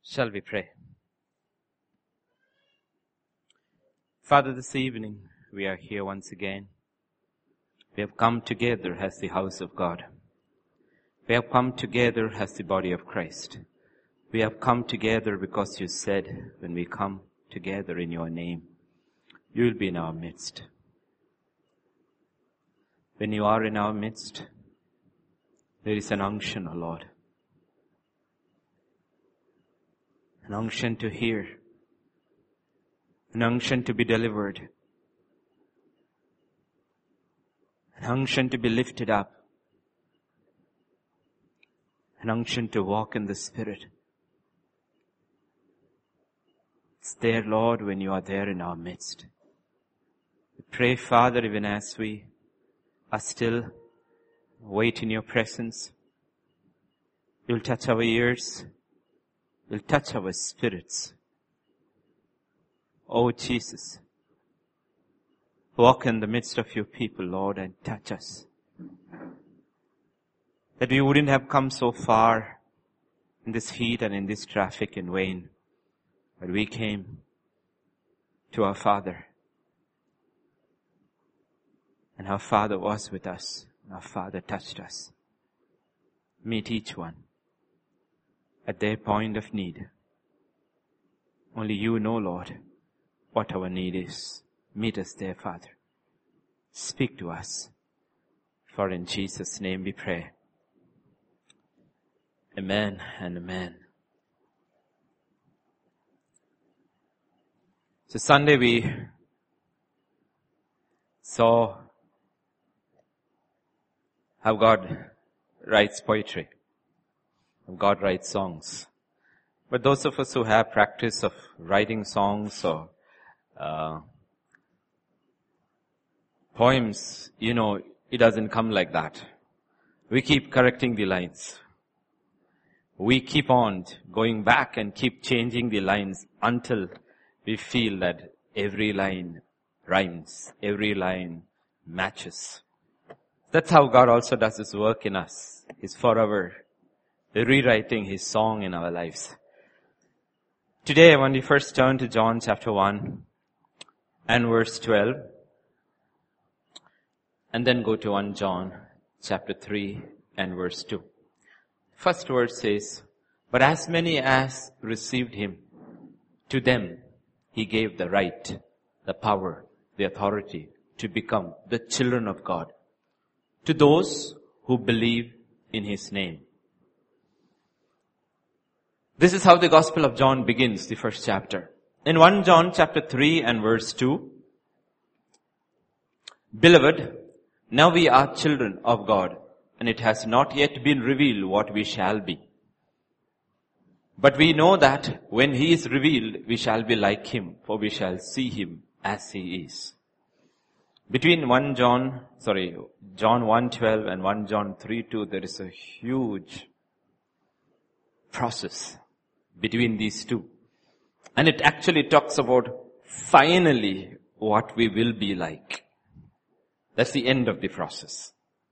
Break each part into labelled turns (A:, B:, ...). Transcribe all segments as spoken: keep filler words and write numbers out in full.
A: Shall we pray? Father, this evening we are here once again. We have come together as the house of God. We have come together as the body of Christ. We have come together because you said when we come together in your name, you will be in our midst. When you are in our midst, there is an unction, O Lord. An unction to hear. An unction to be delivered. An unction to be lifted up. An unction to walk in the Spirit. It's there, Lord, when you are there in our midst. We pray, Father, even as we are still wait in your presence, you'll touch our ears. You'll touch our spirits. Oh, Jesus, walk in the midst of your people, Lord, and touch us. That we wouldn't have come so far in this heat and in this traffic in vain, but we came to our Father. And our Father was with us. And our Father touched us. Meet each one at their point of need. Only you know, Lord, what our need is. Meet us there, Father. Speak to us. For in Jesus' name we pray. Amen and amen. So Sunday we saw how God writes poetry. God writes songs. But those of us who have practice of writing songs or uh, poems, you know, it doesn't come like that. We keep correcting the lines. We keep on going back and keep changing the lines until we feel that every line rhymes, every line matches. That's how God also does His work in us. He's forever rewriting His song in our lives. Today, when we first turn to John chapter one and verse twelve, and then go to First John chapter three and verse two. First verse says, "But as many as received Him, to them He gave the right, the power, the authority to become the children of God, to those who believe in His name." This is how the Gospel of John begins, the first chapter. In First John chapter three and verse two, "Beloved, now we are children of God, and it has not yet been revealed what we shall be. But we know that when He is revealed, we shall be like Him, for we shall see Him as He is." Between First John, sorry, John one twelve and First John three two, there is a huge process between these two. And it actually talks about finally what we will be like. That's the end of the process.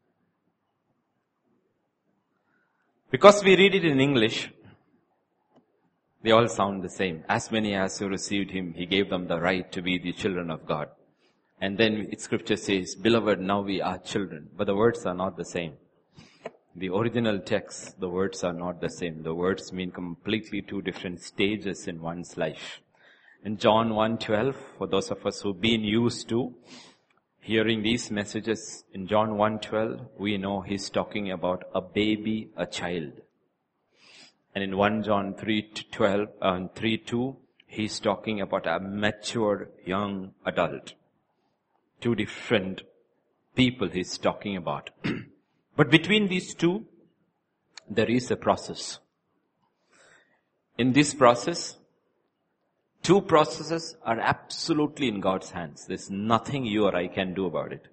A: Because we read it in English, they all sound the same. As many as who received Him, He gave them the right to be the children of God. And then Scripture says, "Beloved, now we are children." But the words are not the same. The original text, the words are not the same. The words mean completely two different stages in one's life. In John one twelve, for those of us who've been used to hearing these messages, in John one twelve, we know He's talking about a baby, a child. And in First John three twelve, uh, three two, He's talking about a mature young adult. Two different people He's talking about. But between these two, there is a process. In this process, two processes are absolutely in God's hands. There's nothing you or I can do about it.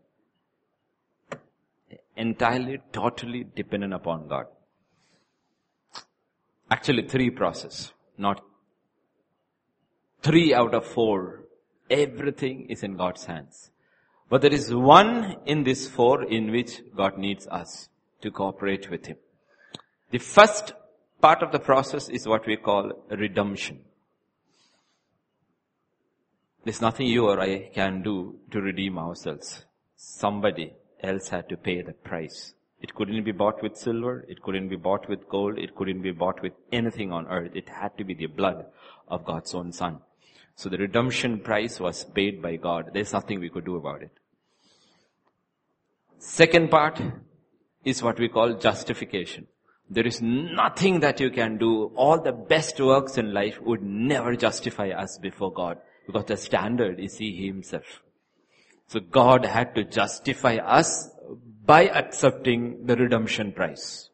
A: Entirely, totally dependent upon God. Actually, three processes, not three out of four. Everything is in God's hands. But there is one in this four in which God needs us to cooperate with Him. The first part of the process is what we call redemption. There's nothing you or I can do to redeem ourselves. Somebody else had to pay the price. It couldn't be bought with silver. It couldn't be bought with gold. It couldn't be bought with anything on earth. It had to be the blood of God's own Son. So the redemption price was paid by God. There's nothing we could do about it. Second part is what we call justification. There is nothing that you can do. All the best works in life would never justify us before God, because the standard is He Himself. So God had to justify us by accepting the redemption price.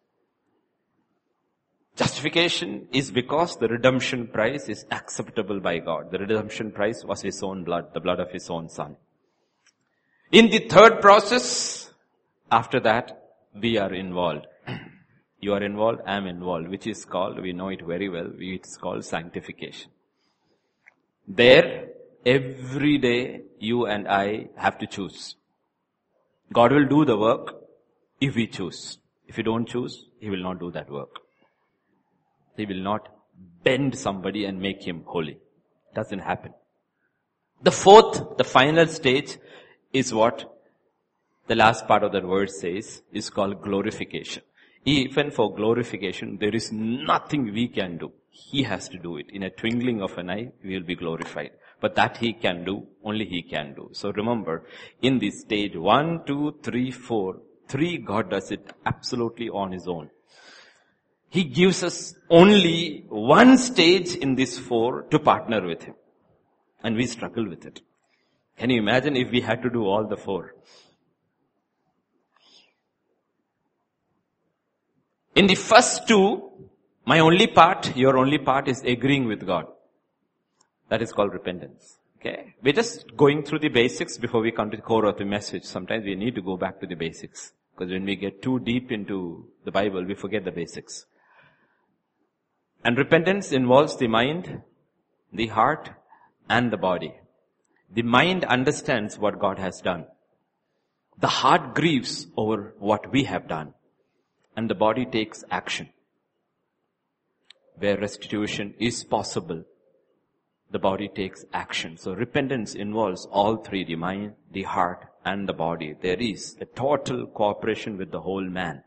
A: Justification is because the redemption price is acceptable by God. The redemption price was His own blood, the blood of His own Son. In the third process, after that, we are involved. You are involved, I am involved, which is called, we know it very well, it's called sanctification. There, every day, you and I have to choose. God will do the work if we choose. If you don't choose, He will not do that work. He will not bend somebody and make him holy. Doesn't happen. The fourth, the final stage is what the last part of that verse says, is called glorification. Even for glorification, there is nothing we can do. He has to do it. In a twinkling of an eye, we will be glorified. But that He can do, only He can do. So remember, in this stage one, two, three, four, three, God does it absolutely on His own. He gives us only one stage in this four to partner with Him. And we struggle with it. Can you imagine if we had to do all the four? In the first two, my only part, your only part is agreeing with God. That is called repentance. Okay? We're just going through the basics before we come to the core of the message. Sometimes we need to go back to the basics. Because when we get too deep into the Bible, we forget the basics. And repentance involves the mind, the heart, and the body. The mind understands what God has done. The heart grieves over what we have done. And the body takes action. Where restitution is possible, the body takes action. So repentance involves all three, the mind, the heart, and the body. There is a total cooperation with the whole man.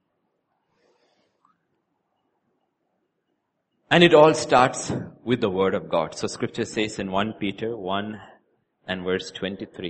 A: And it all starts with the Word of God. So Scripture says in First Peter one and verse twenty-three,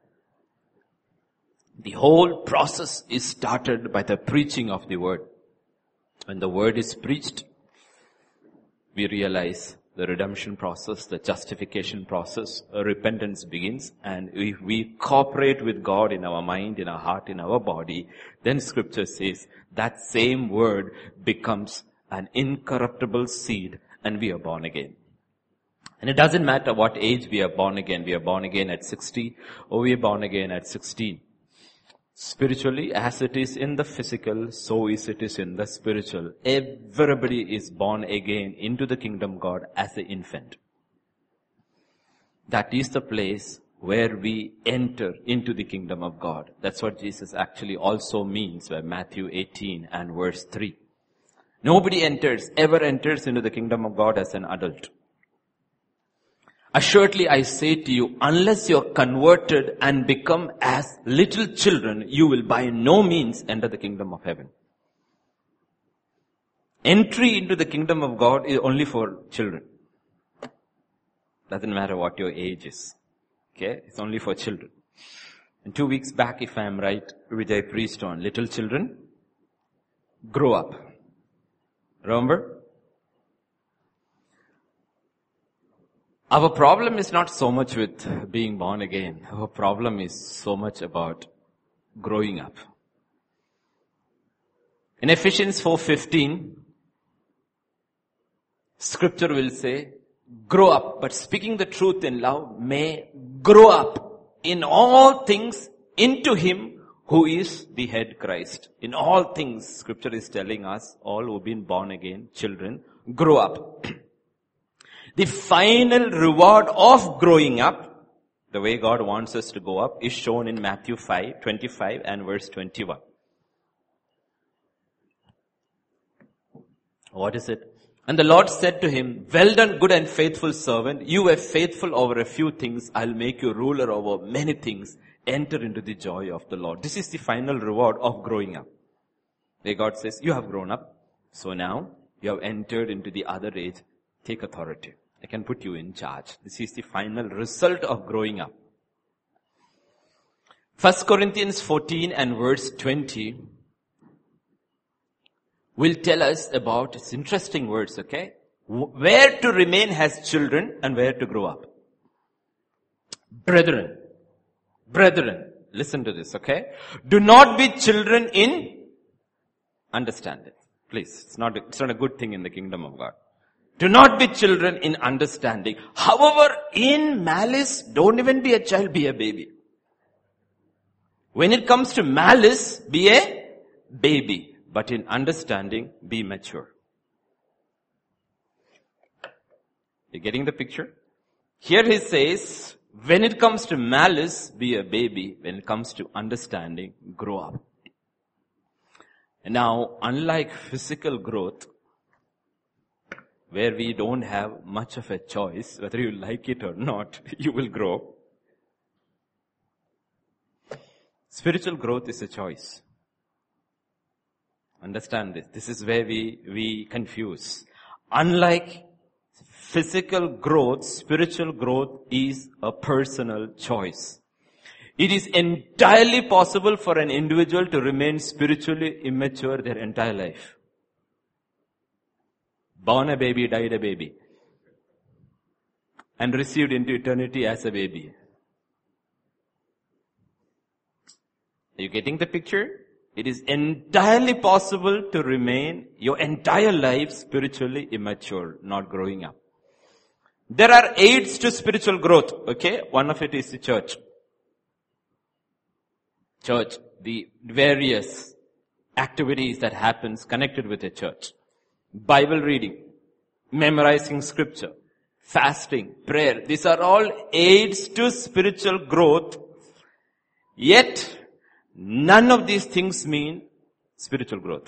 A: the whole process is started by the preaching of the Word. When the Word is preached, we realize the redemption process, the justification process, repentance begins, and if we cooperate with God in our mind, in our heart, in our body, then Scripture says that same Word becomes an incorruptible seed and we are born again. And it doesn't matter what age we are born again. We are born again at sixty or we are born again at sixteen. Spiritually, as it is in the physical, so is it is in the spiritual. Everybody is born again into the kingdom of God as an infant. That is the place where we enter into the kingdom of God. That's what Jesus actually also means by Matthew eighteen and verse three. Nobody enters, ever enters into the kingdom of God as an adult. Assuredly, I say to you, unless you're converted and become as little children, you will by no means enter the kingdom of heaven. Entry into the kingdom of God is only for children. Doesn't matter what your age is. Okay? It's only for children. And two weeks back, if I am right, Vijay preached on little children grow up. Remember? Our problem is not so much with being born again. Our problem is so much about growing up. In Ephesians four fifteen, Scripture will say, grow up, but speaking the truth in love, may grow up in all things into Him who is the head, Christ. In all things, Scripture is telling us, all who have been born again, children, grow up. The final reward of growing up, the way God wants us to go up, is shown in Matthew five twenty-five and verse twenty-one. What is it? And the Lord said to him, well done, good and faithful servant. You were faithful over a few things. I'll make you ruler over many things. Enter into the joy of the Lord. This is the final reward of growing up. Where God says, you have grown up. So now you have entered into the other age. Take authority. I can put you in charge. This is the final result of growing up. First Corinthians fourteen and verse twenty will tell us about, it's interesting words, okay? Where to remain as children and where to grow up. Brethren, brethren, listen to this, okay? Do not be children in understanding. Please, it's not, a, it's not a good thing in the kingdom of God. Do not be children in understanding. However, in malice, don't even be a child, be a baby. When it comes to malice, be a baby. But in understanding, be mature. You're getting the picture? Here he says, when it comes to malice, be a baby. When it comes to understanding, grow up. And now, unlike physical growth, where we don't have much of a choice, whether you like it or not, you will grow. Spiritual growth is a choice. Understand this. This is where we, we confuse. Unlike physical growth, spiritual growth is a personal choice. It is entirely possible for an individual to remain spiritually immature their entire life. Born a baby, died a baby. And received into eternity as a baby. Are you getting the picture? It is entirely possible to remain your entire life spiritually immature, not growing up. There are aids to spiritual growth, okay? One of it is the church. Church, the various activities that happens connected with the church. Bible reading, memorizing scripture, fasting, prayer. These are all aids to spiritual growth. Yet, none of these things mean spiritual growth.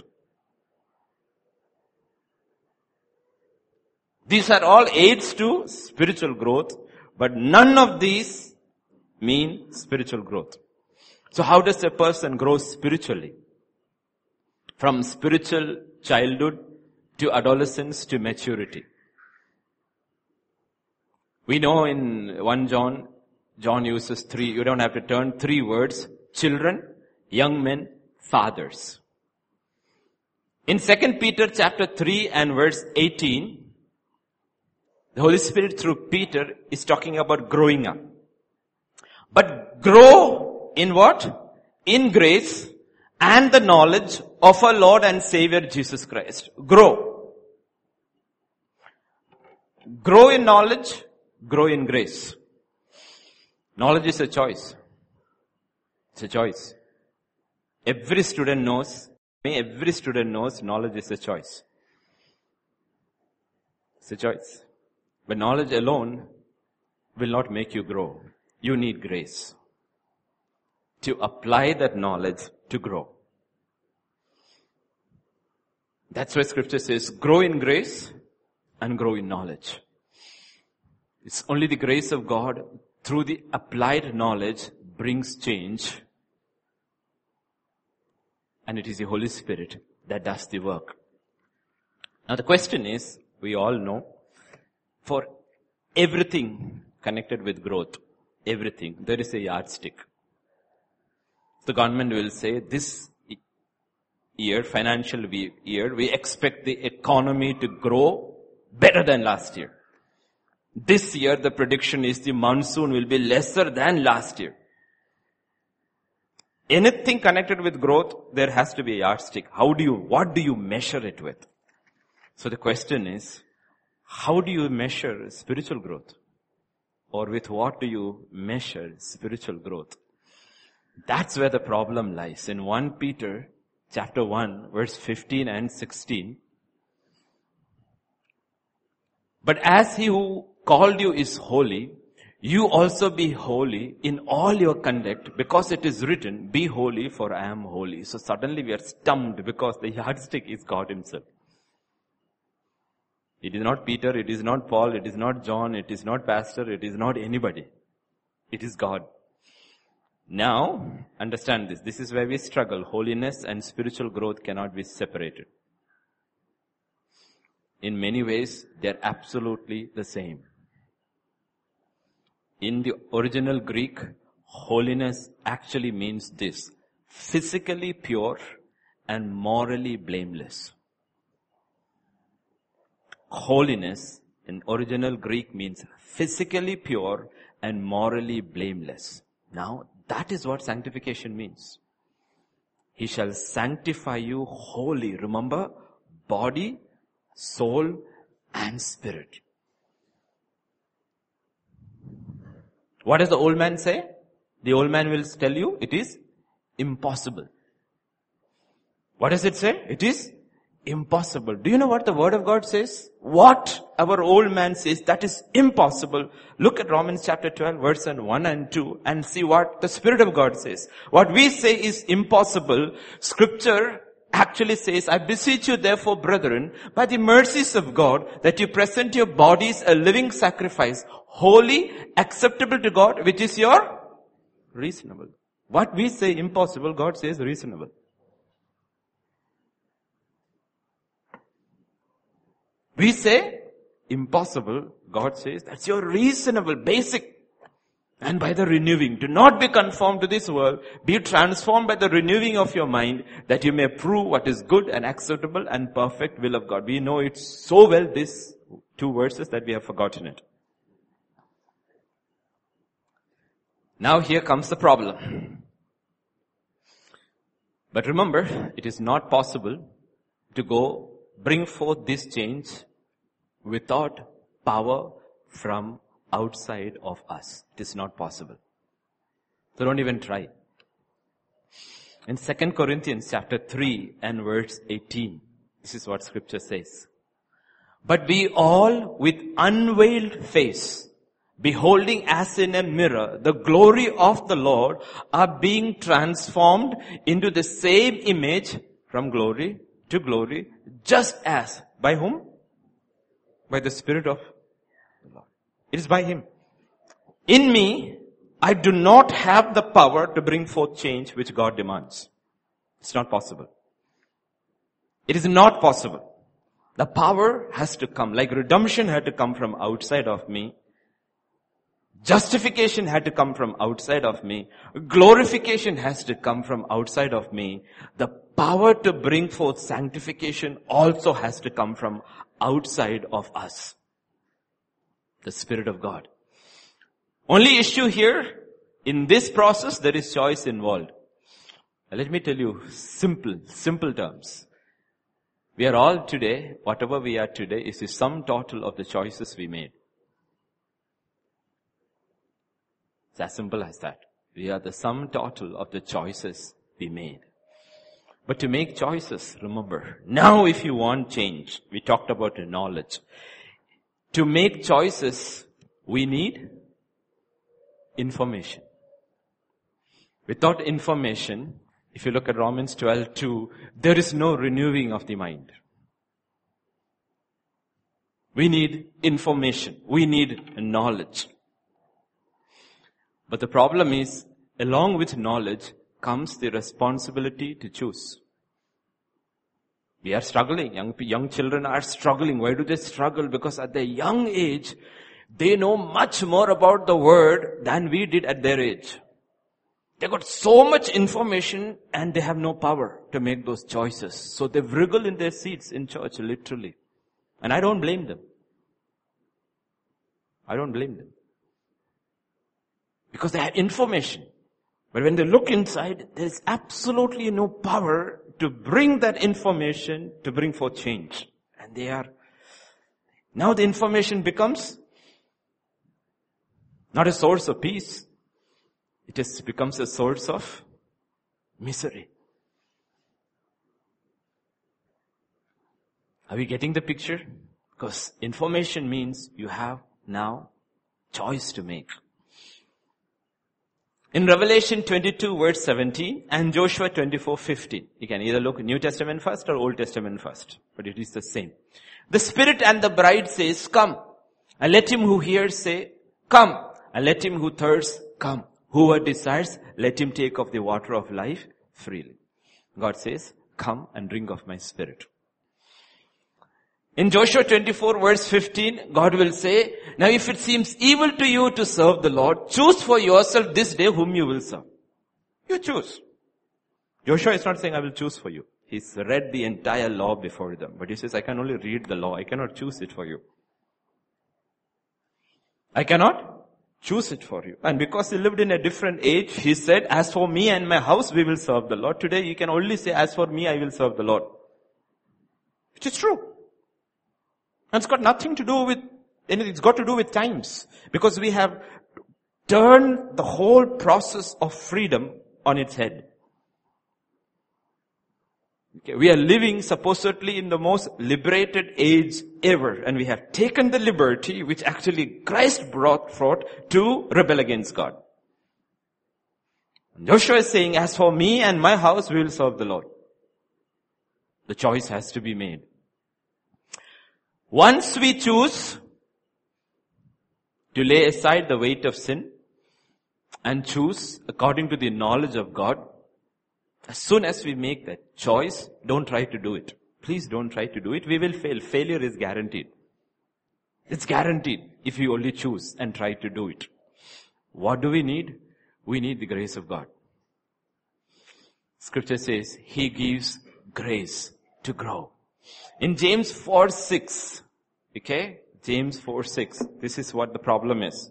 A: These are all aids to spiritual growth, but none of these mean spiritual growth. So how does a person grow spiritually? From spiritual childhood to adolescence to maturity. We know in First John, John uses three, you don't have to turn three words, children, young men, fathers. In Second Peter chapter three and verse eighteen, the Holy Spirit through Peter is talking about growing up. But grow in what? In grace and the knowledge of our Lord and Savior Jesus Christ. Grow. Grow in knowledge, grow in grace. Knowledge is a choice. It's a choice. Every student knows, every student knows knowledge is a choice. It's a choice. But knowledge alone will not make you grow. You need grace to apply that knowledge to grow. That's why scripture says, grow in grace and grow in knowledge. It's only the grace of God through the applied knowledge brings change. And it is the Holy Spirit that does the work. Now the question is, we all know, for everything connected with growth, everything, there is a yardstick. The government will say, this year, financial year, we expect the economy to grow better than last year. This year, the prediction is the monsoon will be lesser than last year. Anything connected with growth, there has to be a yardstick. How do you, what do you measure it with? So the question is, how do you measure spiritual growth? Or with what do you measure spiritual growth? That's where the problem lies. In First Peter chapter one, verse fifteen and sixteen. But as he who called you is holy, you also be holy in all your conduct, because it is written, be holy for I am holy. So suddenly we are stumped because the yardstick is God himself. It is not Peter, it is not Paul, it is not John, it is not pastor, it is not anybody. It is God. Now, understand this. This is where we struggle. Holiness and spiritual growth cannot be separated. In many ways, they are absolutely the same. In the original Greek, holiness actually means this: physically pure and morally blameless. Holiness in original Greek means physically pure and morally blameless. Now, that is what sanctification means. He shall sanctify you wholly. Remember, body, soul, and spirit. What does the old man say? The old man will tell you it is impossible. What does it say? It is impossible. Do you know what the word of God says? What our old man says, that is impossible. Look at Romans chapter twelve, verse one and two, and see what the Spirit of God says. What we say is impossible, Scripture actually says, I beseech you therefore, brethren, by the mercies of God, that you present your bodies a living sacrifice, holy, acceptable to God, which is your reasonable. What we say impossible, God says reasonable. We say impossible, God says that's your reasonable, basic. And by the renewing, do not be conformed to this world, be transformed by the renewing of your mind, that you may prove what is good and acceptable and perfect will of God. We know it so well, these two verses, that we have forgotten it. Now here comes the problem. But remember, it is not possible to go bring forth this change without power from outside of us. It is not possible. So don't even try. In Second Corinthians chapter three and verse eighteen, this is what Scripture says. But we all with unveiled face, beholding as in a mirror the glory of the Lord, are being transformed into the same image from glory to glory, just as, by whom? By the Spirit of the Lord. It is by Him. In me, I do not have the power to bring forth change which God demands. It's not possible. It is not possible. The power has to come, like redemption had to come from outside of me. Justification had to come from outside of me. Glorification has to come from outside of me. The power to bring forth sanctification also has to come from outside of us. The Spirit of God. Only issue here, in this process, there is choice involved. Let me tell you, simple, simple terms. We are all today, whatever we are today, is the sum total of the choices we made. It's as simple as that. We are the sum total of the choices we made. But to make choices, remember, now if you want change, we talked about knowledge. To make choices, we need information. Without information, if you look at Romans twelve two, there is no renewing of the mind. We need information. We need knowledge. But the problem is, along with knowledge comes the responsibility to choose. We are struggling. Young, young children are struggling. Why do they struggle? Because at their young age, they know much more about the word than we did at their age. They got so much information and they have no power to make those choices. So they wriggle in their seats in church, literally. And I don't blame them. I don't blame them. Because they have information. But when they look inside, there is absolutely no power to bring that information to bring forth change. And they are, now the information becomes not a source of peace. It is, becomes a source of misery. Are we getting the picture? Because information means you have now choice to make. In Revelation twenty-two verse seventeen and Joshua twenty-four fifteen. You can either look New Testament first or Old Testament first. But it is the same. The Spirit and the bride says, come. And let him who hears say, come. And let him who thirsts, come. Whoever desires, let him take of the water of life freely. God says, come and drink of my Spirit. In Joshua twenty-four verse fifteen, God will say, now if it seems evil to you to serve the Lord, choose for yourself this day whom you will serve. You choose. Joshua is not saying I will choose for you. He's read the entire law before them. But he says, I can only read the law. I cannot choose it for you. I cannot choose it for you. And because he lived in a different age, he said, as for me and my house, we will serve the Lord. Today you can only say, as for me, I will serve the Lord. Which is true. And it's got nothing to do with anything. It's got to do with times. Because we have turned the whole process of freedom on its head. Okay, we are living supposedly in the most liberated age ever. And we have taken the liberty which actually Christ brought forth to rebel against God. And Joshua is saying, as for me and my house, we will serve the Lord. The choice has to be made. Once we choose to lay aside the weight of sin and choose according to the knowledge of God, as soon as we make that choice, don't try to do it. Please don't try to do it. We will fail. Failure is guaranteed. It's guaranteed if we only choose and try to do it. What do we need? We need the grace of God. Scripture says, He gives grace to grow. In James four six, okay, James four six, this is what the problem is.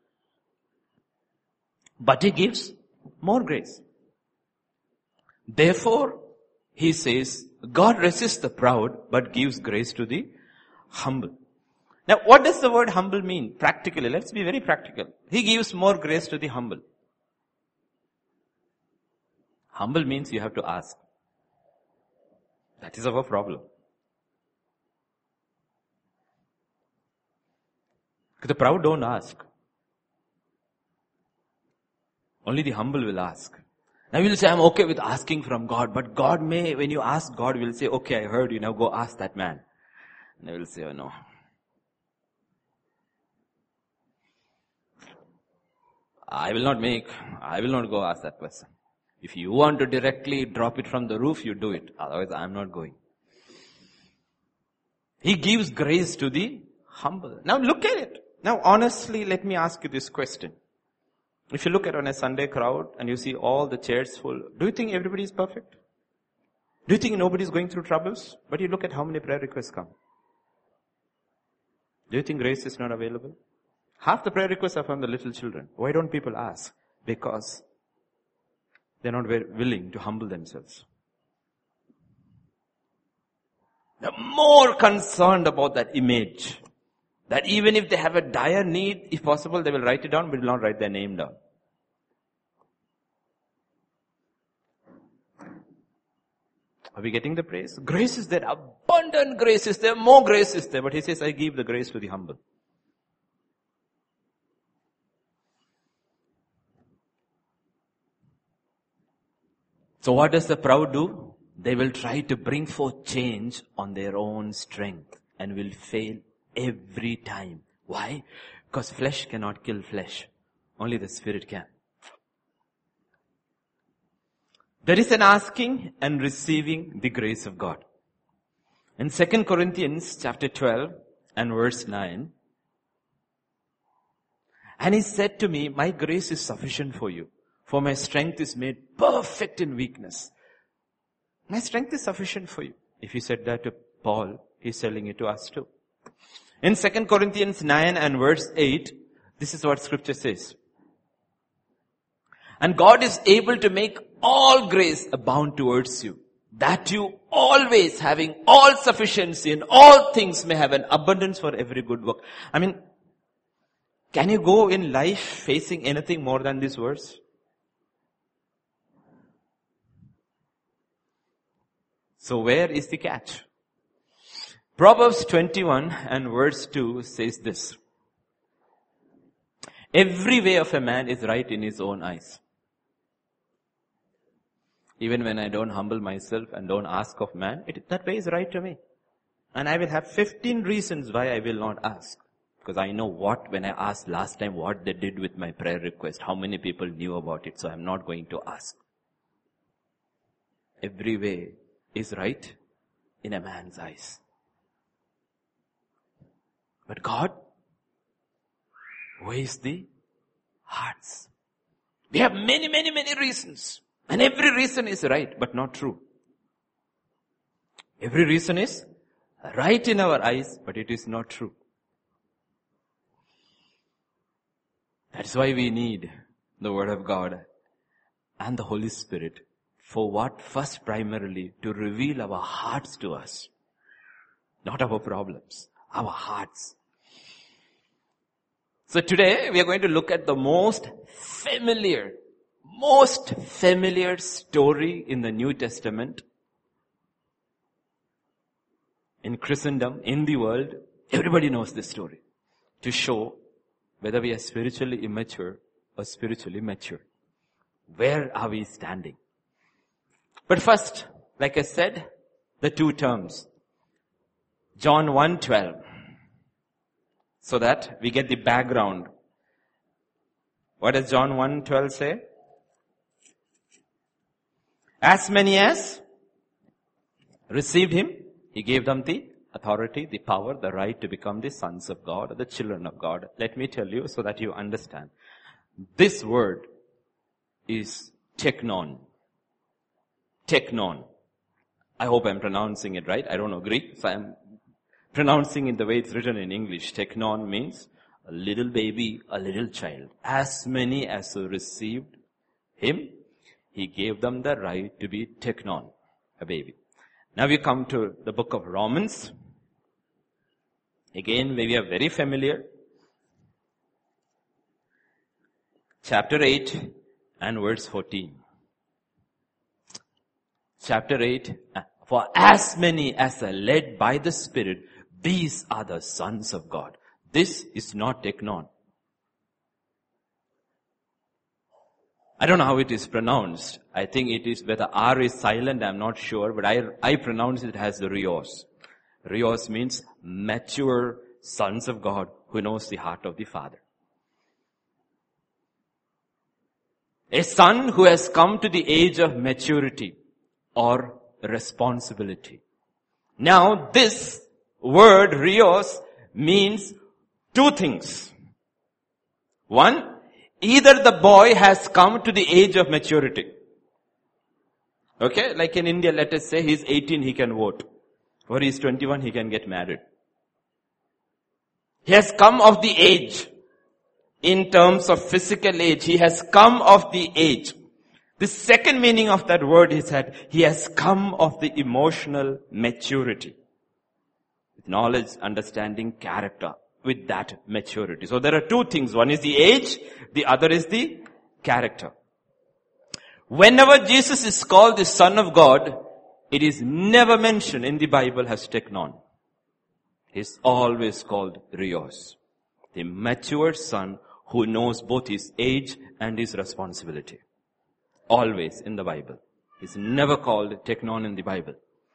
A: But He gives more grace. Therefore, He says, God resists the proud, but gives grace to the humble. Now, what does the word humble mean? Practically, let's be very practical. He gives more grace to the humble. Humble means you have to ask. That is our problem. The proud don't ask. Only the humble will ask. Now you will say, I'm okay with asking from God, but God may, when you ask, God will say, okay, I heard you, now go ask that man. And they will say, oh no. I will not make, I will not go ask that person. If you want to directly drop it from the roof, you do it. Otherwise, I am not going. He gives grace to the humble. Now look at it. Now honestly, let me ask you this question. If you look at on a Sunday crowd and you see all the chairs full, do you think everybody is perfect? Do you think nobody is going through troubles? But you look at how many prayer requests come. Do you think grace is not available? Half the prayer requests are from the little children. Why don't people ask? Because they're not very willing to humble themselves. They're more concerned about that image. That even if they have a dire need, if possible, they will write it down, but will not write their name down. Are we getting the praise? Grace is there. Abundant grace is there. More grace is there. But He says, I give the grace to the humble. So what does the proud do? They will try to bring forth change on their own strength and will fail every time. Why? Because flesh cannot kill flesh. Only the Spirit can. There is an asking and receiving the grace of God. In Second Corinthians chapter twelve and verse nine, and He said to me, my grace is sufficient for you, for my strength is made perfect in weakness. My strength is sufficient for you. If He said that to Paul, He's telling it to us too. In Second Corinthians nine and verse eight, this is what Scripture says. And God is able to make all grace abound towards you, that you always having all sufficiency in all things may have an abundance for every good work. I mean, can you go in life facing anything more than this verse? So where is the catch? Proverbs twenty-one and verse two says this. Every way of a man is right in his own eyes. Even when I don't humble myself and don't ask of man, it, that way is right to me. And I will have fifteen reasons why I will not ask. Because I know what, when I asked last time, what they did with my prayer request, how many people knew about it, so I'm not going to ask. Every way is right in a man's eyes. But God weighs the hearts. We have many, many, many reasons. And every reason is right, but not true. Every reason is right in our eyes, but it is not true. That's why we need the Word of God and the Holy Spirit. For what? First, primarily, to reveal our hearts to us. Not our problems, our hearts. So today, we are going to look at the most familiar, most familiar story in the New Testament. In Christendom, in the world, everybody knows this story. To show whether we are spiritually immature or spiritually mature. Where are we standing? But first, like I said, the two terms. John one twelve. So that we get the background. What does John one twelve say? As many as received him, he gave them the authority, the power, the right to become the sons of God, or the children of God. Let me tell you so that you understand. This word is teknon. Teknon. I hope I'm pronouncing it right. I don't know Greek, so I'm pronouncing it the way it's written in English. Teknon means a little baby, a little child. As many as who received him, he gave them the right to be teknon, a baby. Now we come to the book of Romans. Again, we are very familiar. Chapter eight and verse fourteen. Chapter eight. For as many as are led by the Spirit, these are the sons of God. This is not teknon. I don't know how it is pronounced. I think it is, whether R is silent, I'm not sure, but I, I pronounce it as the Rios. Rios means mature sons of God who knows the heart of the Father. A son who has come to the age of maturity or responsibility. Now this word Rios means two things. One, either the boy has come to the age of maturity. Okay, like in India, let us say he's eighteen, he can vote. Or he's twenty-one, he can get married. He has come of the age. In terms of physical age, he has come of the age. The second meaning of that word is that he has come of the emotional maturity. With knowledge, understanding, character. With that maturity. So there are two things. One is the age, the other is the character. Whenever Jesus is called the Son of God, it is never mentioned in the Bible as teknon. He is always called Rios. The mature son who knows both his age and his responsibility. Always in the Bible. He is never called teknon in the Bible.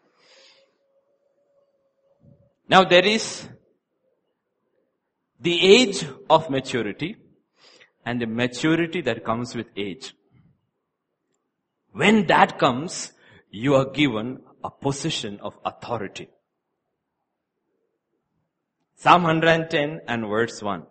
A: Now there is the age of maturity and the maturity that comes with age. When that comes, you are given a position of authority. Psalm one ten and verse one.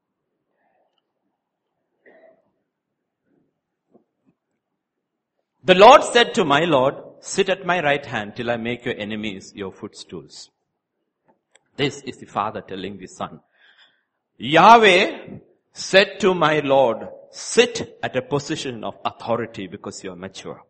A: The Lord said to my Lord, sit at my right hand till I make your enemies your footstools. This is the Father telling the Son. Yahweh said to my Lord, sit at a position of authority because you are mature.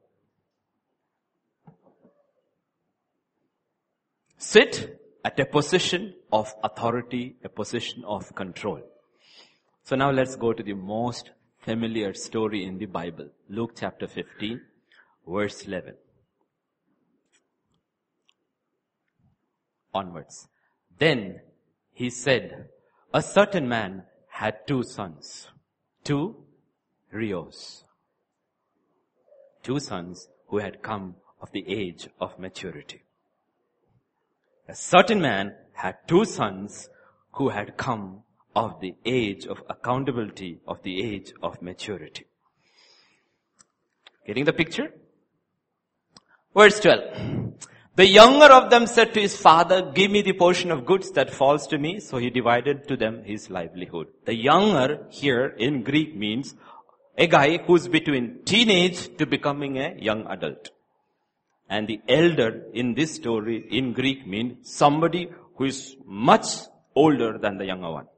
A: Sit at a position of authority, a position of control. So now let's go to the most familiar story in the Bible. Luke chapter fifteen, verse eleven. Onwards. Then he said, a certain man had two sons, two Rios. Two sons who had come of the age of maturity. A certain man had two sons who had come of the age of accountability, of the age of maturity. Getting the picture? Verse twelve. The younger of them said to his father, give me the portion of goods that falls to me. So he divided to them his livelihood. The younger here in Greek means a guy who's between teenage to becoming a young adult. And the elder in this story in Greek means somebody who is much older than the younger one.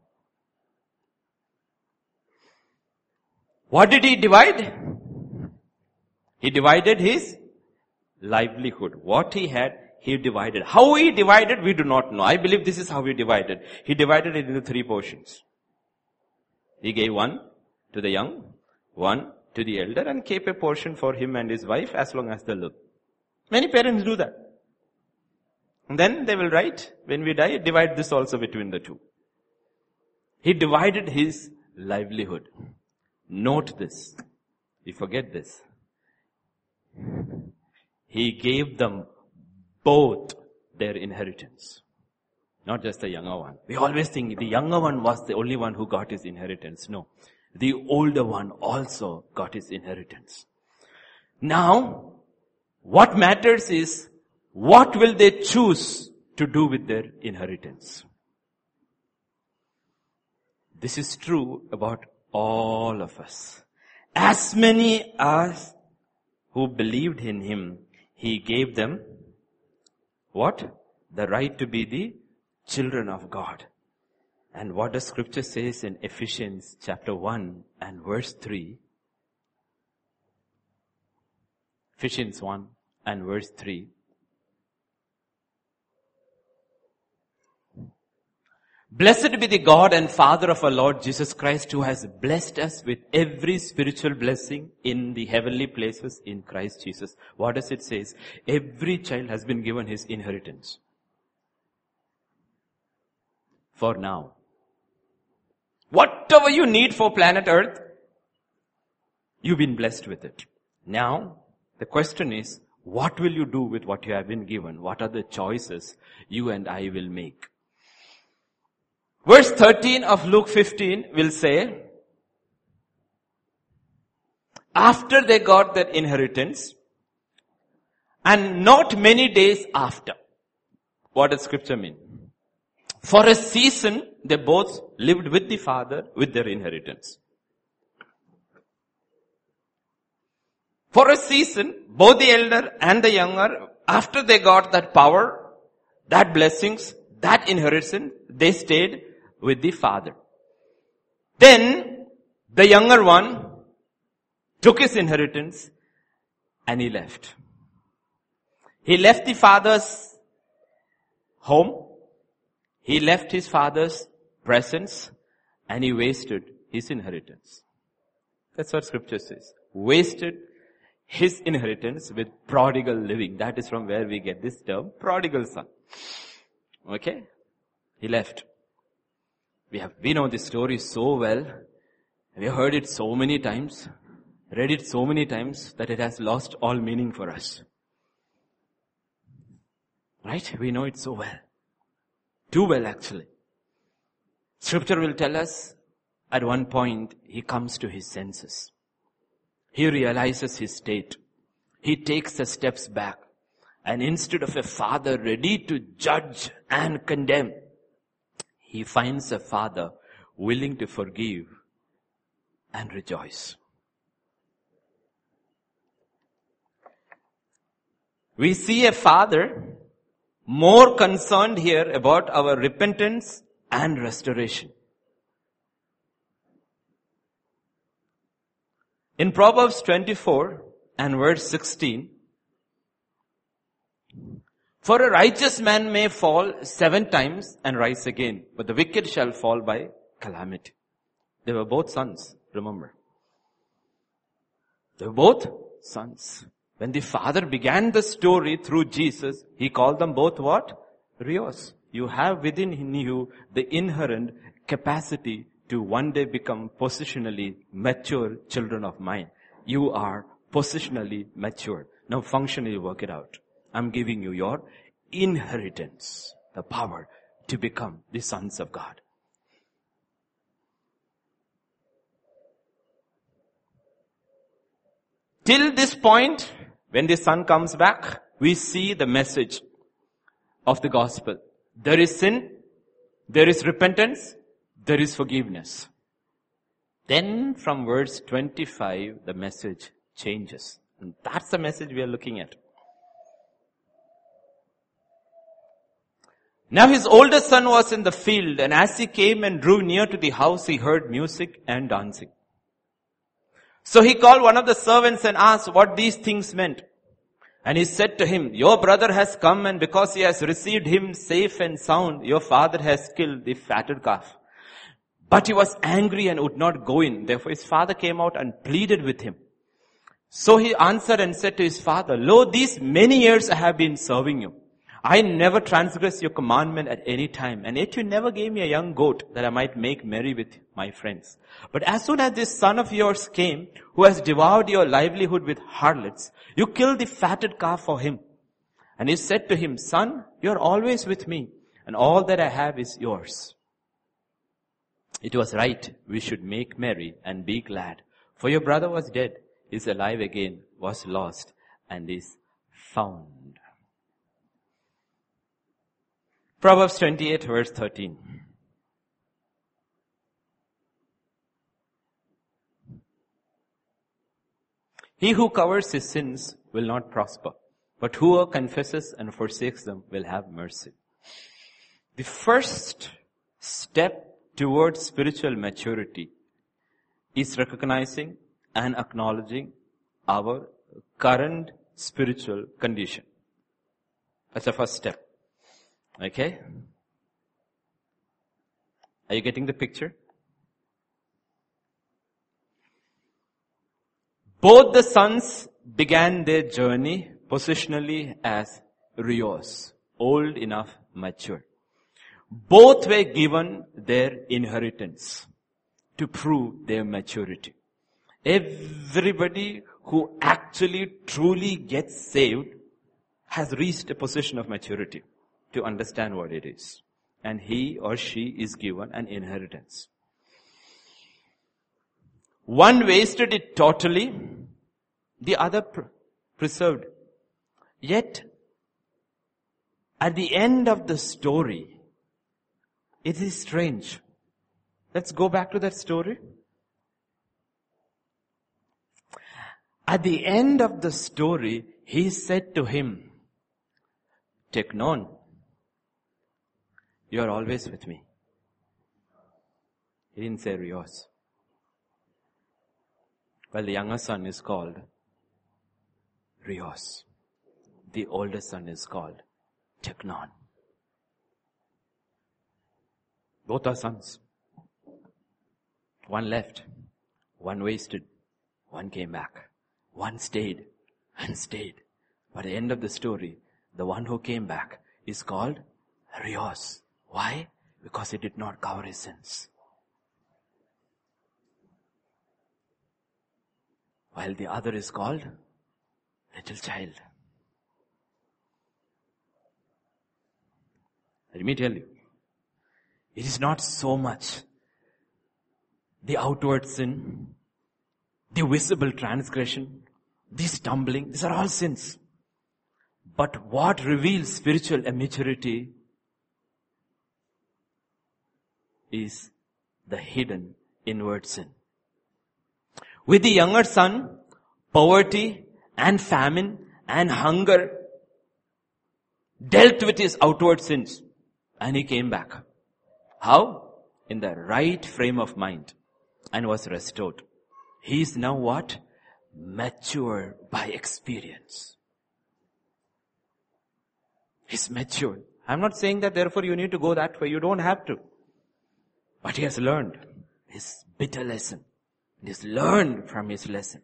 A: What did he divide? He divided his livelihood. What he had, he divided. How he divided, we do not know. I believe this is how he divided. He divided it into three portions. He gave one to the young, one to the elder, and kept a portion for him and his wife as long as they live. Many parents do that. And then they will write, when we die, divide this also between the two. He divided his livelihood. Note this. We forget this. He gave them both their inheritance. Not just the younger one. We always think the younger one was the only one who got his inheritance. No. The older one also got his inheritance. Now, what matters is, what will they choose to do with their inheritance? This is true about all of us. As many as who believed in him, he gave them what? The right to be the children of God. And what the scripture says in Ephesians chapter one and verse three. Ephesians one and verse three. Blessed be the God and Father of our Lord Jesus Christ, who has blessed us with every spiritual blessing in the heavenly places in Christ Jesus. What does it say? Every child has been given his inheritance. For now. Whatever you need for planet Earth, you've been blessed with it. Now, the question is, what will you do with what you have been given? What are the choices you and I will make? Verse thirteen of Luke fifteen will say, after they got their inheritance, and not many days after. What does scripture mean? For a season, they both lived with the father with their inheritance. For a season, both the elder and the younger, after they got that power, that blessings, that inheritance, they stayed with the father. Then, the younger one took his inheritance and he left. He left the father's home. He left his father's presence and he wasted his inheritance. That's what scripture says. Wasted his inheritance with prodigal living. That is from where we get this term, prodigal son. Okay? He left. We have, we know this story so well. We have heard it so many times, read it so many times that it has lost all meaning for us. Right? We know it so well. Too well actually. Scripture will tell us at one point he comes to his senses. He realizes his state. He takes the steps back. And instead of a father ready to judge and condemn, he finds a father willing to forgive and rejoice. We see a father more concerned here about our repentance and restoration. In Proverbs twenty-four and verse sixteen, for a righteous man may fall seven times and rise again, but the wicked shall fall by calamity. They were both sons, remember. They were both sons. When the father began the story through Jesus, he called them both what? Rios. You have within you the inherent capacity to one day become positionally mature children of mine. You are positionally mature. Now functionally work it out. I'm giving you your inheritance, the power to become the sons of God. Till this point, when the Son comes back, we see the message of the gospel. There is sin, there is repentance, there is forgiveness. Then from verse twenty-five, the message changes. And that's the message we are looking at. Now his oldest son was in the field, and as he came and drew near to the house, he heard music and dancing. So he called one of the servants and asked what these things meant. And he said to him, your brother has come, and because he has received him safe and sound, your father has killed the fatted calf. But he was angry and would not go in. Therefore his father came out and pleaded with him. So he answered and said to his father, lo, these many years I have been serving you. I never transgressed your commandment at any time, and yet you never gave me a young goat that I might make merry with my friends. But as soon as this son of yours came, who has devoured your livelihood with harlots, you killed the fatted calf for him. And he said to him, son, you are always with me, and all that I have is yours. It was right we should make merry and be glad, for your brother was dead, is alive again, was lost, and is found. Proverbs twenty-eight verse thirteen. He who covers his sins will not prosper, but whoever confesses and forsakes them will have mercy. The first step towards spiritual maturity is recognizing and acknowledging our current spiritual condition. That's the first step. Okay? Are you getting the picture? Both the sons began their journey positionally as Rios, old enough, mature. Both were given their inheritance to prove their maturity. Everybody who actually truly gets saved has reached a position of maturity to understand what it is. And he or she is given an inheritance. One wasted it totally, the other pr- preserved. Yet, at the end of the story, it is strange. Let's go back to that story. At the end of the story, he said to him, take note, you are always with me. He didn't say Rios. Well, the younger son is called Rios. The older son is called Teknon. Both are sons. One left, one wasted, one came back. One stayed and stayed. But at the end of the story, the one who came back is called Rios. Why? Because he did not cover his sins. While the other is called little child. Let me tell you, it is not so much the outward sin, the visible transgression, the stumbling. These are all sins. But what reveals spiritual immaturity is the hidden inward sin. With the younger son, poverty and famine and hunger dealt with his outward sins, and he came back. How? In the right frame of mind, and was restored. He is now what? Mature by experience. He's mature. I'm not saying that therefore you need to go that way. You don't have to. But he has learned his bitter lesson. He has learned from his lesson.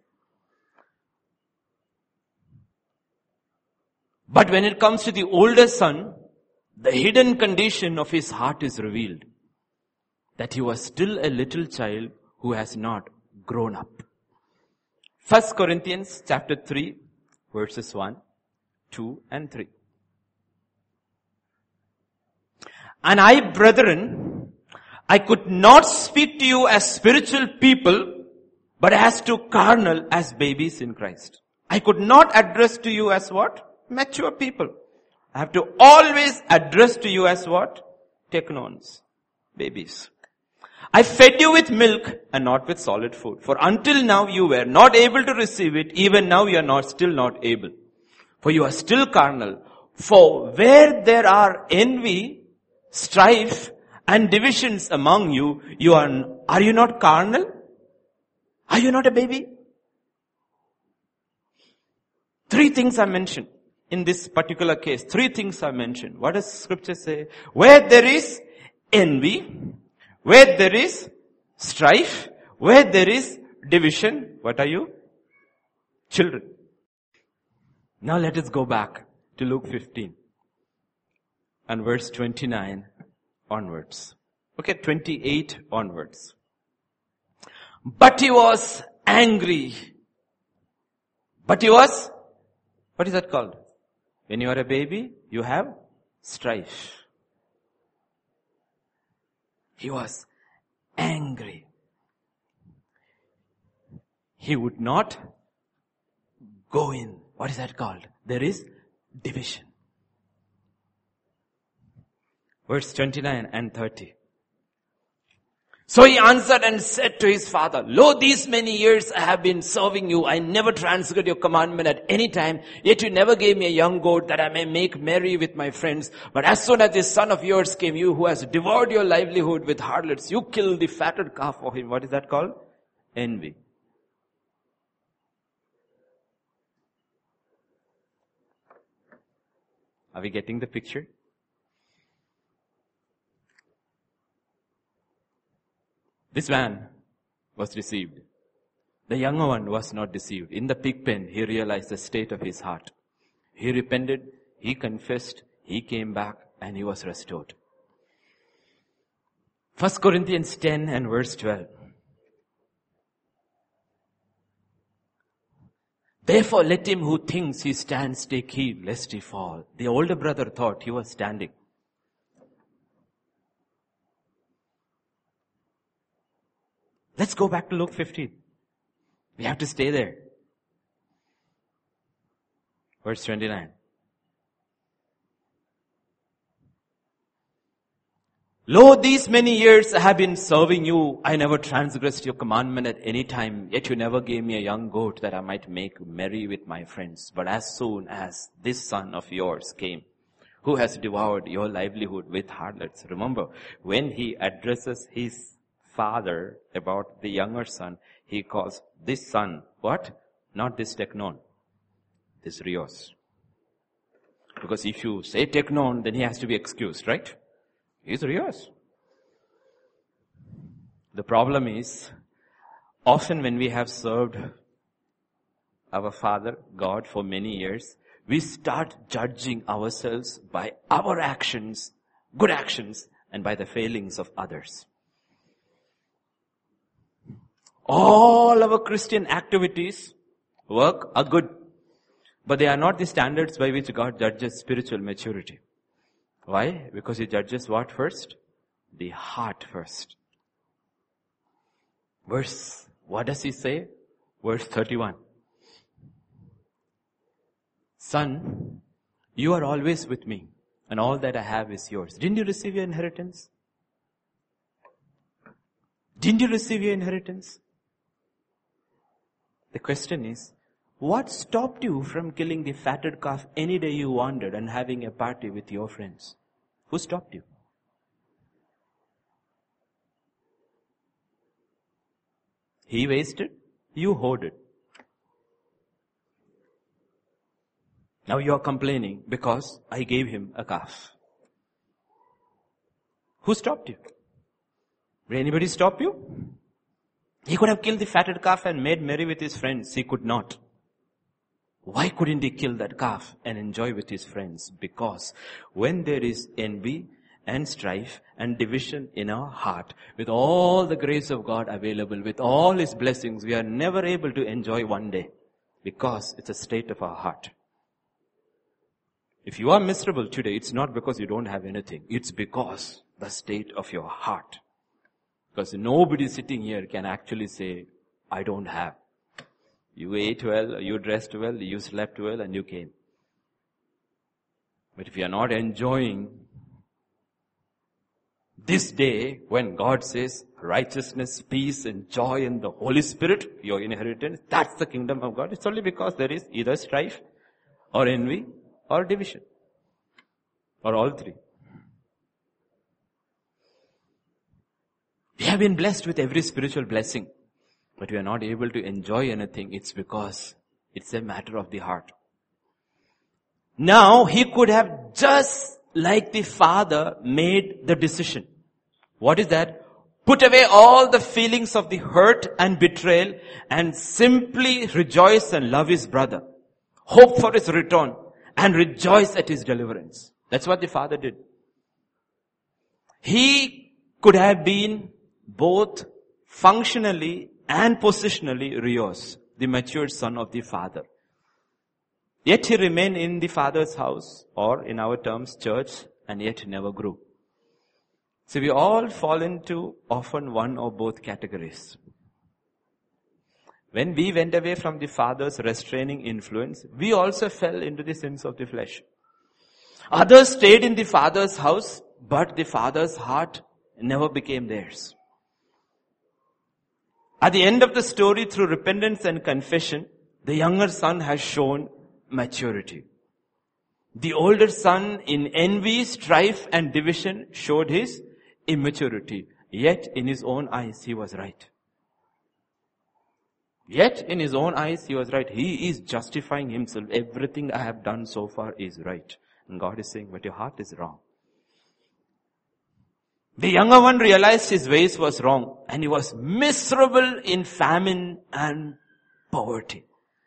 A: But when it comes to the older son, the hidden condition of his heart is revealed. That he was still a little child who has not grown up. First Corinthians chapter three, verses one, two, and three. And I, brethren, I could not speak to you as spiritual people, but as to carnal, as babies in Christ. I could not address to you as what? Mature people. I have to always address to you as what? Teknons, babies. I fed you with milk and not with solid food. For until now you were not able to receive it, even now you are not, still not able. For you are still carnal. For where there are envy, strife, and divisions among you, you are, are you not carnal? Are you not a baby? Three things are mentioned in this particular case. Three things are mentioned. What does scripture say? Where there is envy, where there is strife, where there is division, what are you? Children. Now let us go back to Luke fifteen and verse twenty-nine onwards. Okay, twenty-eight onwards. But he was angry. But he was, what is that called? When you are a baby, you have strife. He was angry. He would not go in. What is that called? There is division. Verse twenty-nine and thirty. So he answered and said to his father, Lo, these many years I have been serving you. I never transgressed your commandment at any time. Yet you never gave me a young goat that I may make merry with my friends. But as soon as this son of yours came, you who has devoured your livelihood with harlots, you killed the fatted calf for him. What is that called? Envy. Are we getting the picture? This man was deceived. The younger one was not deceived. In the pig pen, he realized the state of his heart. He repented, he confessed, he came back, and he was restored. First Corinthians ten and verse twelve. Therefore let him who thinks he stands take heed lest he fall. The older brother thought he was standing. Let's go back to Luke fifteen. We have to stay there. Verse twenty-nine. Lo, these many years I have been serving you. I never transgressed your commandment at any time. Yet you never gave me a young goat that I might make merry with my friends. But as soon as this son of yours came, who has devoured your livelihood with harlots. Remember, when he addresses his father about the younger son, he calls this son, what? Not this teknon, this rios. Because if you say teknon, then he has to be excused, right? He's rios. The problem is, often when we have served our Father, God, for many years, we start judging ourselves by our actions, good actions, and by the failings of others. All our Christian activities, work, are good. But they are not the standards by which God judges spiritual maturity. Why? Because He judges what first? The heart first. Verse, what does He say? Verse thirty-one. Son, you are always with me, and all that I have is yours. Didn't you receive your inheritance? Didn't you receive your inheritance? The question is, what stopped you from killing the fatted calf any day you wanted and having a party with your friends? Who stopped you? He wasted, you hoarded. Now you are complaining because I gave him a calf. Who stopped you? Did anybody stop you? He could have killed the fatted calf and made merry with his friends. He could not. Why couldn't he kill that calf and enjoy with his friends? Because when there is envy and strife and division in our heart, with all the grace of God available, with all His blessings, we are never able to enjoy one day. Because it's a state of our heart. If you are miserable today, it's not because you don't have anything. It's because the state of your heart. Because nobody sitting here can actually say, I don't have. You ate well, you dressed well, you slept well, and you came. But if you are not enjoying this day when God says righteousness, peace, and joy in the Holy Spirit, your inheritance, that's the kingdom of God. It's only because there is either strife or envy or division. Or all three. We have been blessed with every spiritual blessing. But we are not able to enjoy anything. It's because it's a matter of the heart. Now, he could have just like the father made the decision. What is that? Put away all the feelings of the hurt and betrayal and simply rejoice and love his brother. Hope for his return and rejoice at his deliverance. That's what the father did. He could have been both functionally and positionally Rios, the matured son of the father. Yet he remained in the father's house, or in our terms, church, and yet never grew. So we all fall into often one or both categories. When we went away from the father's restraining influence, we also fell into the sins of the flesh. Others stayed in the father's house, but the father's heart never became theirs. At the end of the story, through repentance and confession, the younger son has shown maturity. The older son, in envy, strife, and division, showed his immaturity. Yet, in his own eyes, he was right. Yet, in his own eyes, he was right. He is justifying himself. Everything I have done so far is right. And God is saying, but your heart is wrong. The younger one realized his ways was wrong, and he was miserable in famine and poverty.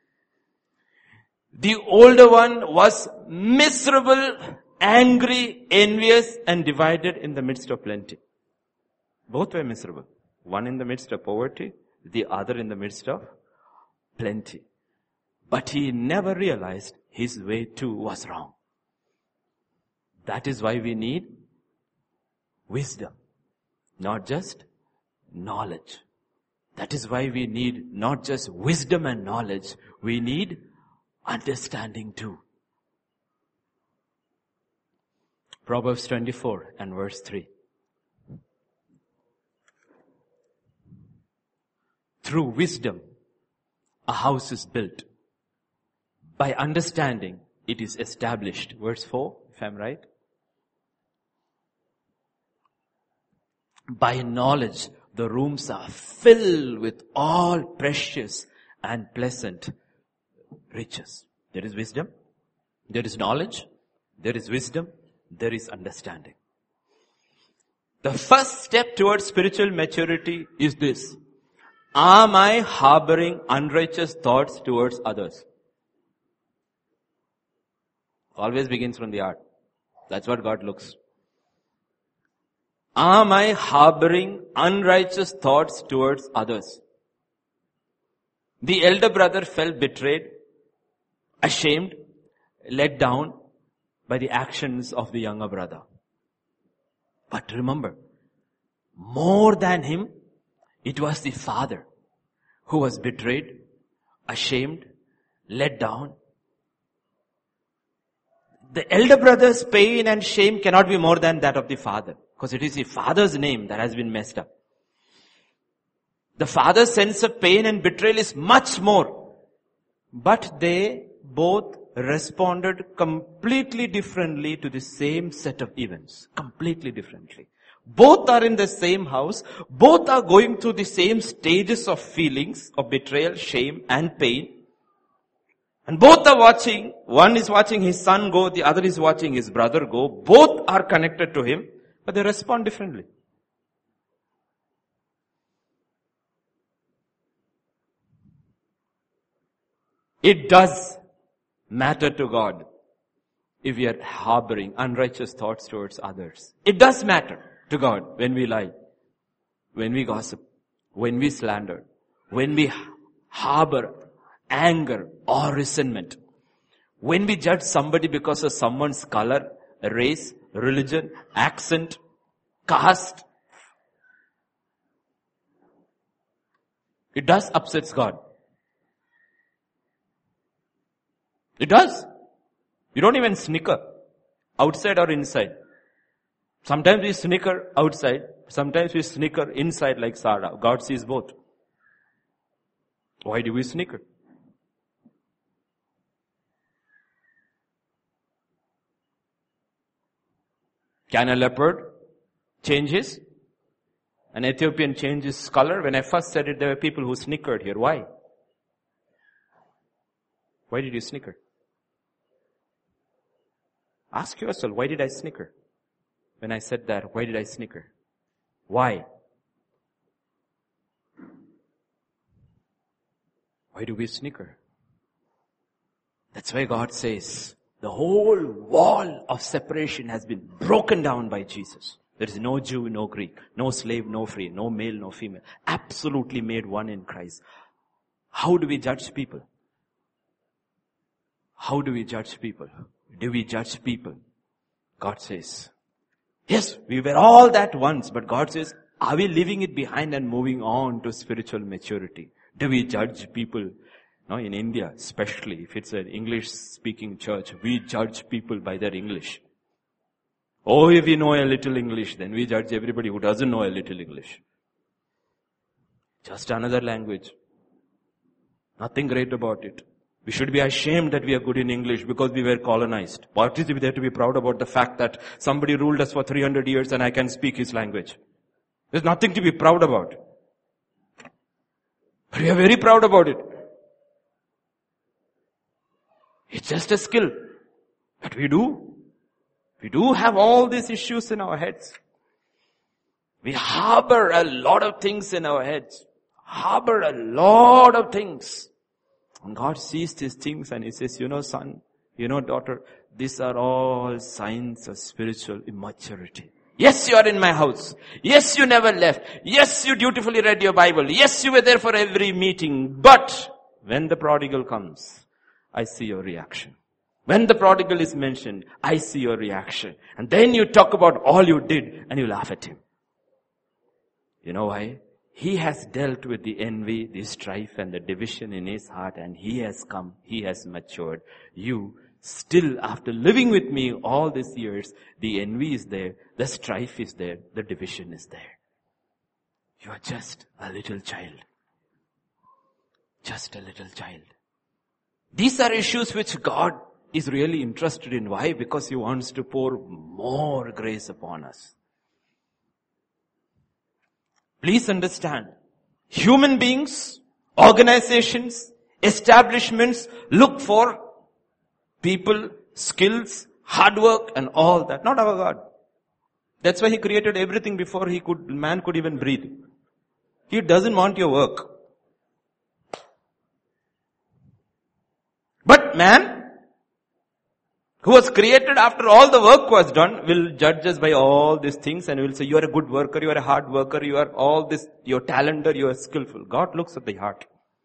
A: The older one was miserable, angry, envious, and divided in the midst of plenty. Both were miserable. One in the midst of poverty, the other in the midst of plenty. But he never realized his way too was wrong. That is why we need wisdom, not just knowledge. That is why we need not just wisdom and knowledge, we need understanding too. Proverbs twenty-four and verse three. Through wisdom, a house is built. By understanding, it is established. Verse four, if I'm right. By knowledge, the rooms are filled with all precious and pleasant riches. There is wisdom, there is knowledge, there is wisdom, there is understanding. The first step towards spiritual maturity is this. Am I harboring unrighteous thoughts towards others? Always begins from the heart. That's what God looks. Am I harboring unrighteous thoughts towards others? The elder brother felt betrayed, ashamed, let down by the actions of the younger brother. But remember, more than him, it was the father who was betrayed, ashamed, let down. The elder brother's pain and shame cannot be more than that of the father. Because it is the father's name that has been messed up. The father's sense of pain and betrayal is much more. But they both responded completely differently to the same set of events. Completely differently. Both are in the same house. Both are going through the same stages of feelings of betrayal, shame, and pain. And both are watching. One is watching his son go. The other is watching his brother go. Both are connected to him. But they respond differently. It does matter to God if we are harboring unrighteous thoughts towards others. It does matter to God when we lie, when we gossip, when we slander, when we harbor anger, or resentment. When we judge somebody because of someone's color, race, religion, accent, caste, it does upsets God. It does. You don't even snicker, outside or inside. Sometimes we snicker outside, sometimes we snicker inside like Sarah. God sees both. Why do we snicker? Can a leopard change his? An Ethiopian change his color? When I first said it, there were people who snickered here. Why? Why did you snicker? Ask yourself, why did I snicker? When I said that, why did I snicker? Why? Why do we snicker? That's why God says, the whole wall of separation has been broken down by Jesus. There is no Jew, no Greek, no slave, no free, no male, no female. Absolutely made one in Christ. How do we judge people? How do we judge people? Do we judge people? God says, yes, we were all that once, but God says, are we leaving it behind and moving on to spiritual maturity? Do we judge people? No, in India, especially if it's an English-speaking church, we judge people by their English. Oh, if we know a little English, then we judge everybody who doesn't know a little English. Just another language. Nothing great about it. We should be ashamed that we are good in English because we were colonized. What is there to be proud about the fact that somebody ruled us for three hundred years and I can speak his language? There's nothing to be proud about. But we are very proud about it. It's just a skill. But we do. We do have all these issues in our heads. We harbor a lot of things in our heads. Harbor a lot of things. And God sees these things and He says, you know son, you know daughter, these are all signs of spiritual immaturity. Yes, you are in my house. Yes, you never left. Yes, you dutifully read your Bible. Yes, you were there for every meeting. But when the prodigal comes, I see your reaction. When the prodigal is mentioned, I see your reaction. And then you talk about all you did and you laugh at him. You know why? He has dealt with the envy, the strife and the division in his heart, and he has come, he has matured. You still, after living with me all these years, the envy is there, the strife is there, the division is there. You are just a little child. Just a little child. These are issues which God is really interested in. Why? Because He wants to pour more grace upon us. Please understand, human beings, organizations, establishments look for people, skills, hard work and all that. Not our God. That's why He created everything before he could, man could even breathe. He doesn't want your work. But man, who was created after all the work was done, will judge us by all these things and will say, you are a good worker, you are a hard worker, you are all this, you're talented, you are skillful. God looks at the heart.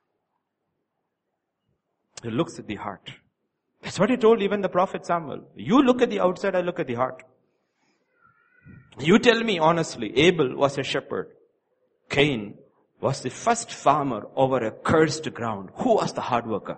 A: He looks at the heart. That's what He told even the prophet Samuel. You look at the outside, I look at the heart. You tell me honestly, Abel was a shepherd. Cain was the first farmer over a cursed ground. Who was the hard worker?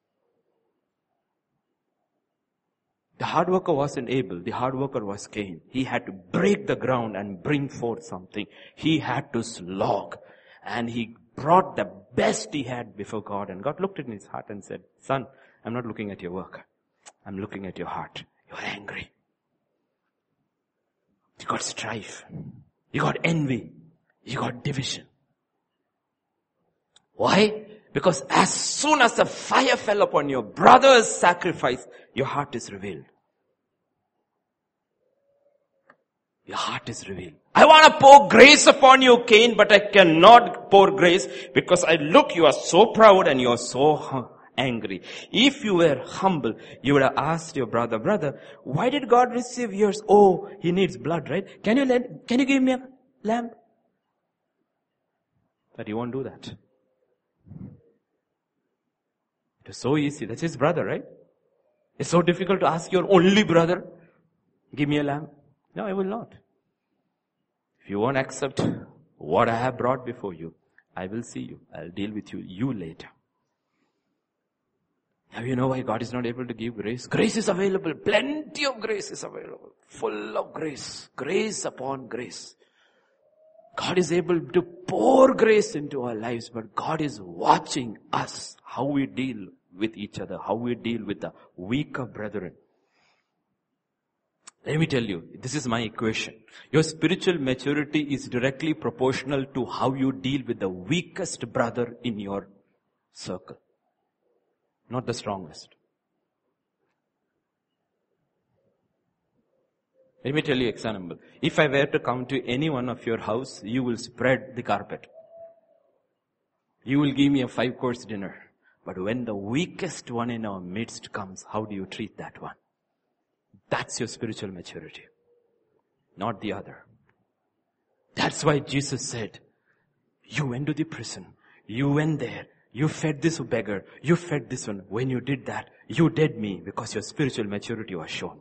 A: The hard worker wasn't Abel. The hard worker was Cain. He had to break the ground and bring forth something. He had to slog. And he brought the best he had before God. And God looked in his heart and said, son, I'm not looking at your work. I'm looking at your heart. You're angry. You got strife. You got envy. You got division. Why? Because as soon as the fire fell upon your brother's sacrifice, your heart is revealed. Your heart is revealed. I want to pour grace upon you, Cain, but I cannot pour grace because I look, you are so proud and you are so angry. If you were humble, you would have asked your brother, brother, why did God receive yours? Oh, he needs blood, right? Can you let, can you give me a lamb? But he won't do that. It was so easy. That's his brother, right? It's so difficult to ask your only brother, give me a lamb. No, I will not. If you won't accept what I have brought before you, I will see you. I'll deal with you, you later. Now you know why God is not able to give grace? Grace is available. Plenty of grace is available. Full of grace. Grace upon grace. God is able to pour grace into our lives, but God is watching us, how we deal with each other, how we deal with the weaker brethren. Let me tell you, this is my equation. Your spiritual maturity is directly proportional to how you deal with the weakest brother in your circle. Not the strongest. Let me tell you example. If I were to come to any one of your house, you will spread the carpet. You will give me a five-course dinner. But when the weakest one in our midst comes, how do you treat that one? That's your spiritual maturity. Not the other. That's why Jesus said, you went to the prison. You went there. You fed this beggar. You fed this one. When you did that, you did me because your spiritual maturity was shown.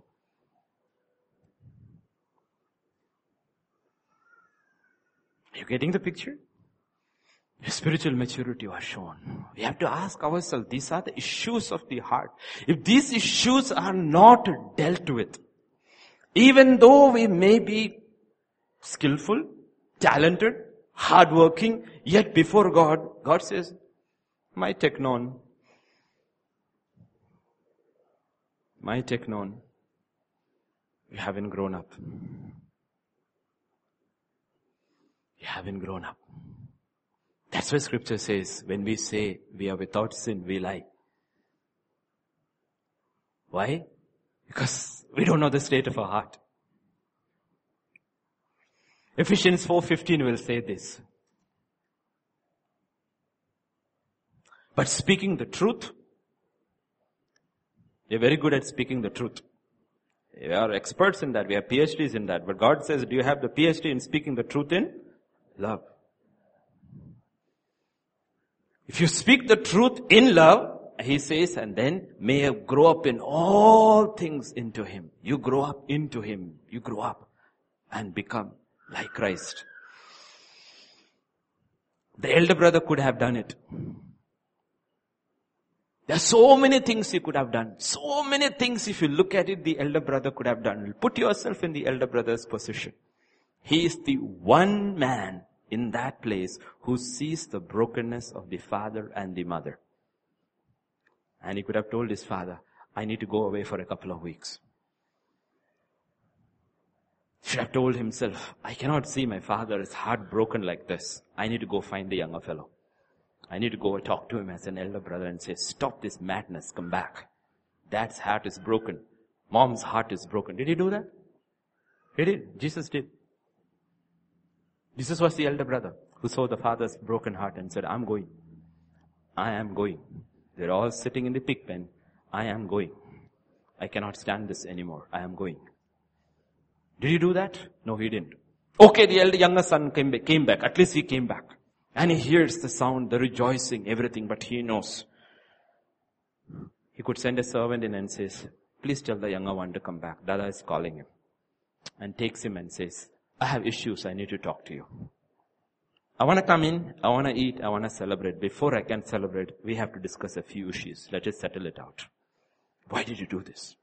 A: Are you getting the picture? Your spiritual maturity was shown. We have to ask ourselves, these are the issues of the heart. If these issues are not dealt with, even though we may be skillful, talented, hardworking, yet before God, God says, my teknon, my teknon, you haven't grown up. You haven't grown up. That's what scripture says. When we say we are without sin, we lie. Why? Because we don't know the state of our heart. Ephesians four fifteen will say this. But speaking the truth, we are very good at speaking the truth. We are experts in that. We have PhDs in that. But God says, do you have the PhD in speaking the truth in love? If you speak the truth in love, he says, and then may you grow up in all things into him. You grow up into him. You grow up and become like Christ. The elder brother could have done it. There are so many things he could have done. So many things, if you look at it, the elder brother could have done. Put yourself in the elder brother's position. He is the one man in that place who sees the brokenness of the father and the mother. And he could have told his father, I need to go away for a couple of weeks. He should have told himself, I cannot see my father is heartbroken like this. I need to go find the younger fellow. I need to go talk to him as an elder brother and say, stop this madness, come back. Dad's heart is broken. Mom's heart is broken. Did he do that? He did. Jesus did. Jesus was the elder brother who saw the father's broken heart and said, I'm going. I am going. They're all sitting in the pig pen. I am going. I cannot stand this anymore. I am going. Did he do that? No, he didn't. Okay, the elder younger son came back, came back. At least he came back. And he hears the sound, the rejoicing, everything, but he knows. He could send a servant in and says, please tell the younger one to come back. Dada is calling him. And takes him and says, I have issues, I need to talk to you. I want to come in, I want to eat, I want to celebrate. Before I can celebrate, we have to discuss a few issues. Let us settle it out. Why did you do this?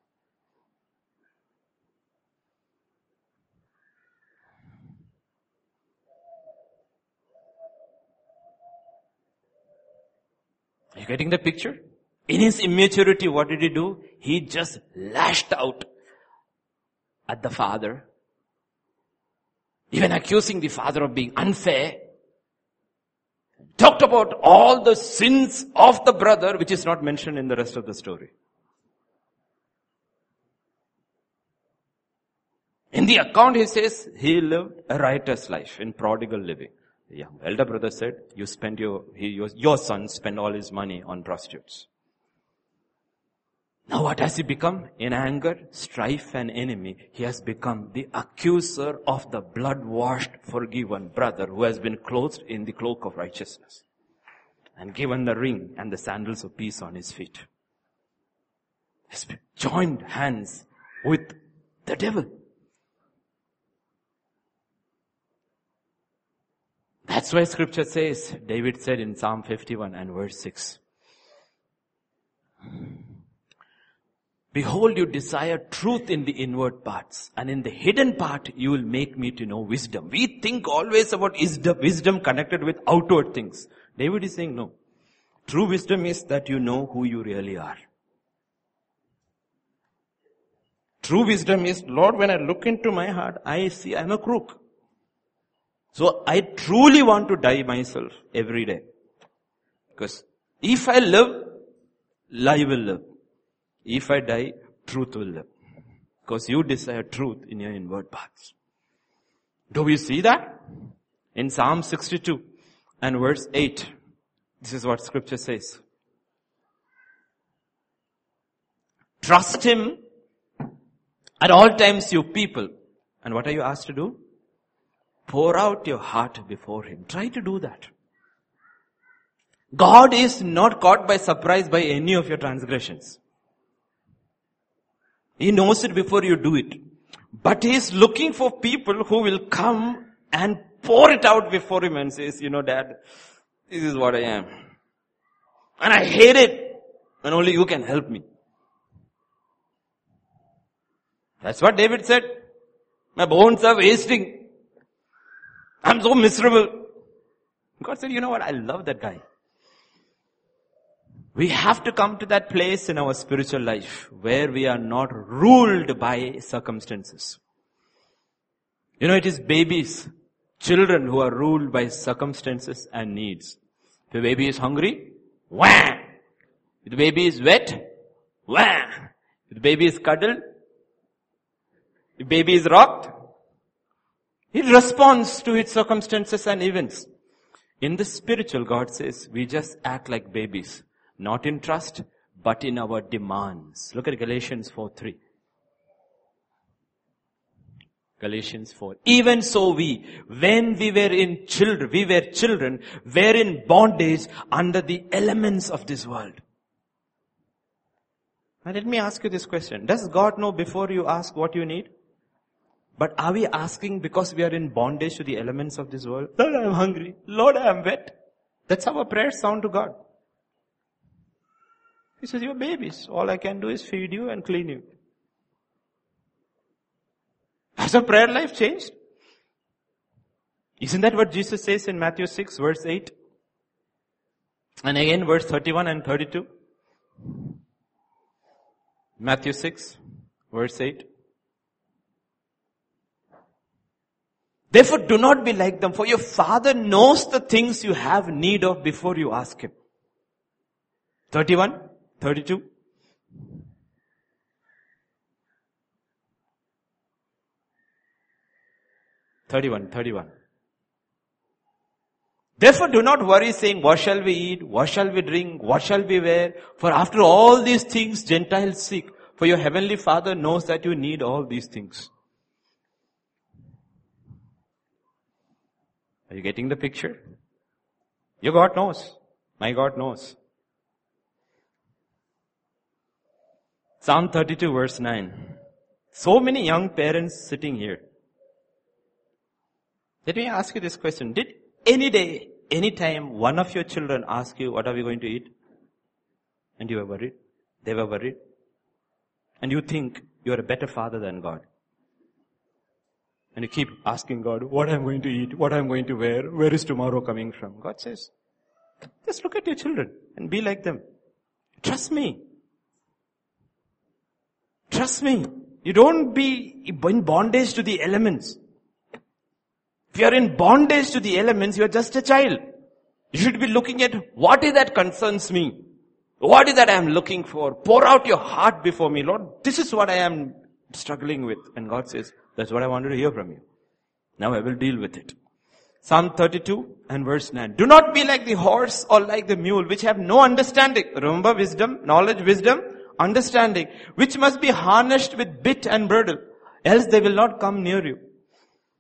A: Are you getting the picture? In his immaturity, what did he do? He just lashed out at the father, even accusing the father of being unfair. Talked about all the sins of the brother, which is not mentioned in the rest of the story. In the account, he says, he lived a righteous life in prodigal living. The young elder brother said, you spend your, he, your, your son spent all his money on prostitutes. Now what has he become? In anger, strife and enemy, he has become the accuser of the blood-washed, forgiven brother who has been clothed in the cloak of righteousness. and given the ring and the sandals of peace on his feet. He's joined hands with the devil. That's why scripture says, David said in Psalm fifty-one and verse six, behold, you desire truth in the inward parts, and in the hidden part you will make me to know wisdom. We think always about wisdom connected with outward things. David is saying no. True wisdom is that you know who you really are. True wisdom is, Lord, when I look into my heart, I see I'm a crook. So I truly want to die myself every day. Because if I live, lie will live. If I die, truth will live. Because you desire truth in your inward parts. Do we see that? In Psalm sixty-two and verse eight, this is what scripture says. Trust him at all times, you people. And what are you asked to do? Pour out your heart before him. Try to do that. God is not caught by surprise by any of your transgressions. He knows it before you do it. But he is looking for people who will come and pour it out before him and says, you know, Dad, this is what I am. And I hate it. And only you can help me. That's what David said. My bones are wasting. I'm so miserable. God said, you know what? I love that guy. We have to come to that place in our spiritual life where we are not ruled by circumstances. You know, it is babies, children who are ruled by circumstances and needs. If the baby is hungry, wham! If the baby is wet, wham! If the baby is cuddled, if the baby is rocked, it responds to its circumstances and events. In the spiritual, God says, we just act like babies. Not in trust, but in our demands. Look at Galatians four three. Galatians four. Even so we, when we were in children, we were children, were in bondage under the elements of this world. Now let me ask you this question. Does God know before you ask what you need? But are we asking because we are in bondage to the elements of this world? Lord, I am hungry. Lord, I am wet. That's how our prayers sound to God. He says, you're babies. All I can do is feed you and clean you. Has our prayer life changed? Isn't that what Jesus says in Matthew six verse eight? And again verse thirty-one and thirty-two. Matthew six verse eight. Therefore do not be like them, for your Father knows the things you have need of before you ask him. thirty-one, thirty-two. thirty-one, thirty-one. Therefore do not worry saying, what shall we eat? What shall we drink? What shall we wear? For after all these things Gentiles seek. For your heavenly Father knows that you need all these things. Are you getting the picture? Your God knows. My God knows. Psalm thirty-two verse nine. So many young parents sitting here. Let me ask you this question. Did any day, any time, one of your children ask you, what are we going to eat? And you were worried? They were worried? And you think you are a better father than God? And you keep asking God, what I'm going to eat, what I'm going to wear, where is tomorrow coming from? God says, just look at your children and be like them. Trust me. Trust me. You don't be in bondage to the elements. If you are in bondage to the elements, you are just a child. You should be looking at what is that concerns me. What is that I am looking for? Pour out your heart before me, Lord. This is what I am struggling with. And God says, that's what I wanted to hear from you. Now I will deal with it. Psalm thirty-two and verse nine. Do not be like the horse or like the mule, which have no understanding. Remember wisdom, knowledge, wisdom, understanding, which must be harnessed with bit and bridle, else they will not come near you.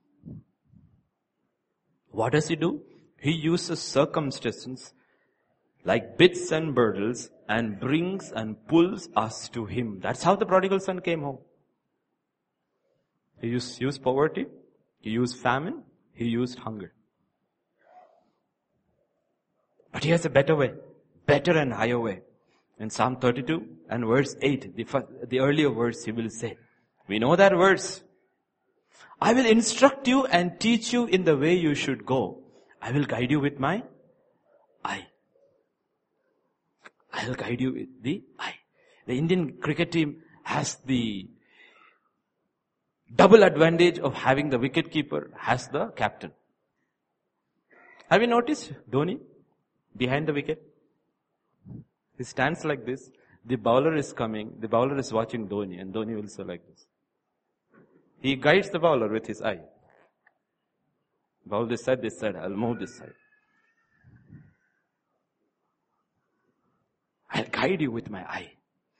A: What does he do? He uses circumstances like bits and burdles, and brings and pulls us to him. That's how the prodigal son came home. He used, used poverty, he used famine, he used hunger. But he has a better way, better and higher way. In Psalm thirty-two and verse eight, the, first, the earlier verse he will say, we know that verse. I will instruct you and teach you in the way you should go. I will guide you with my eye. I will guide you with the eye. The Indian cricket team has the double advantage of having the wicket keeper as the captain. Have you noticed Dhoni behind the wicket? He stands like this. The bowler is coming. The bowler is watching Dhoni, and Dhoni will say like this. He guides the bowler with his eye. Bowl this side, this side. I'll move this side. I'll guide you with my eye.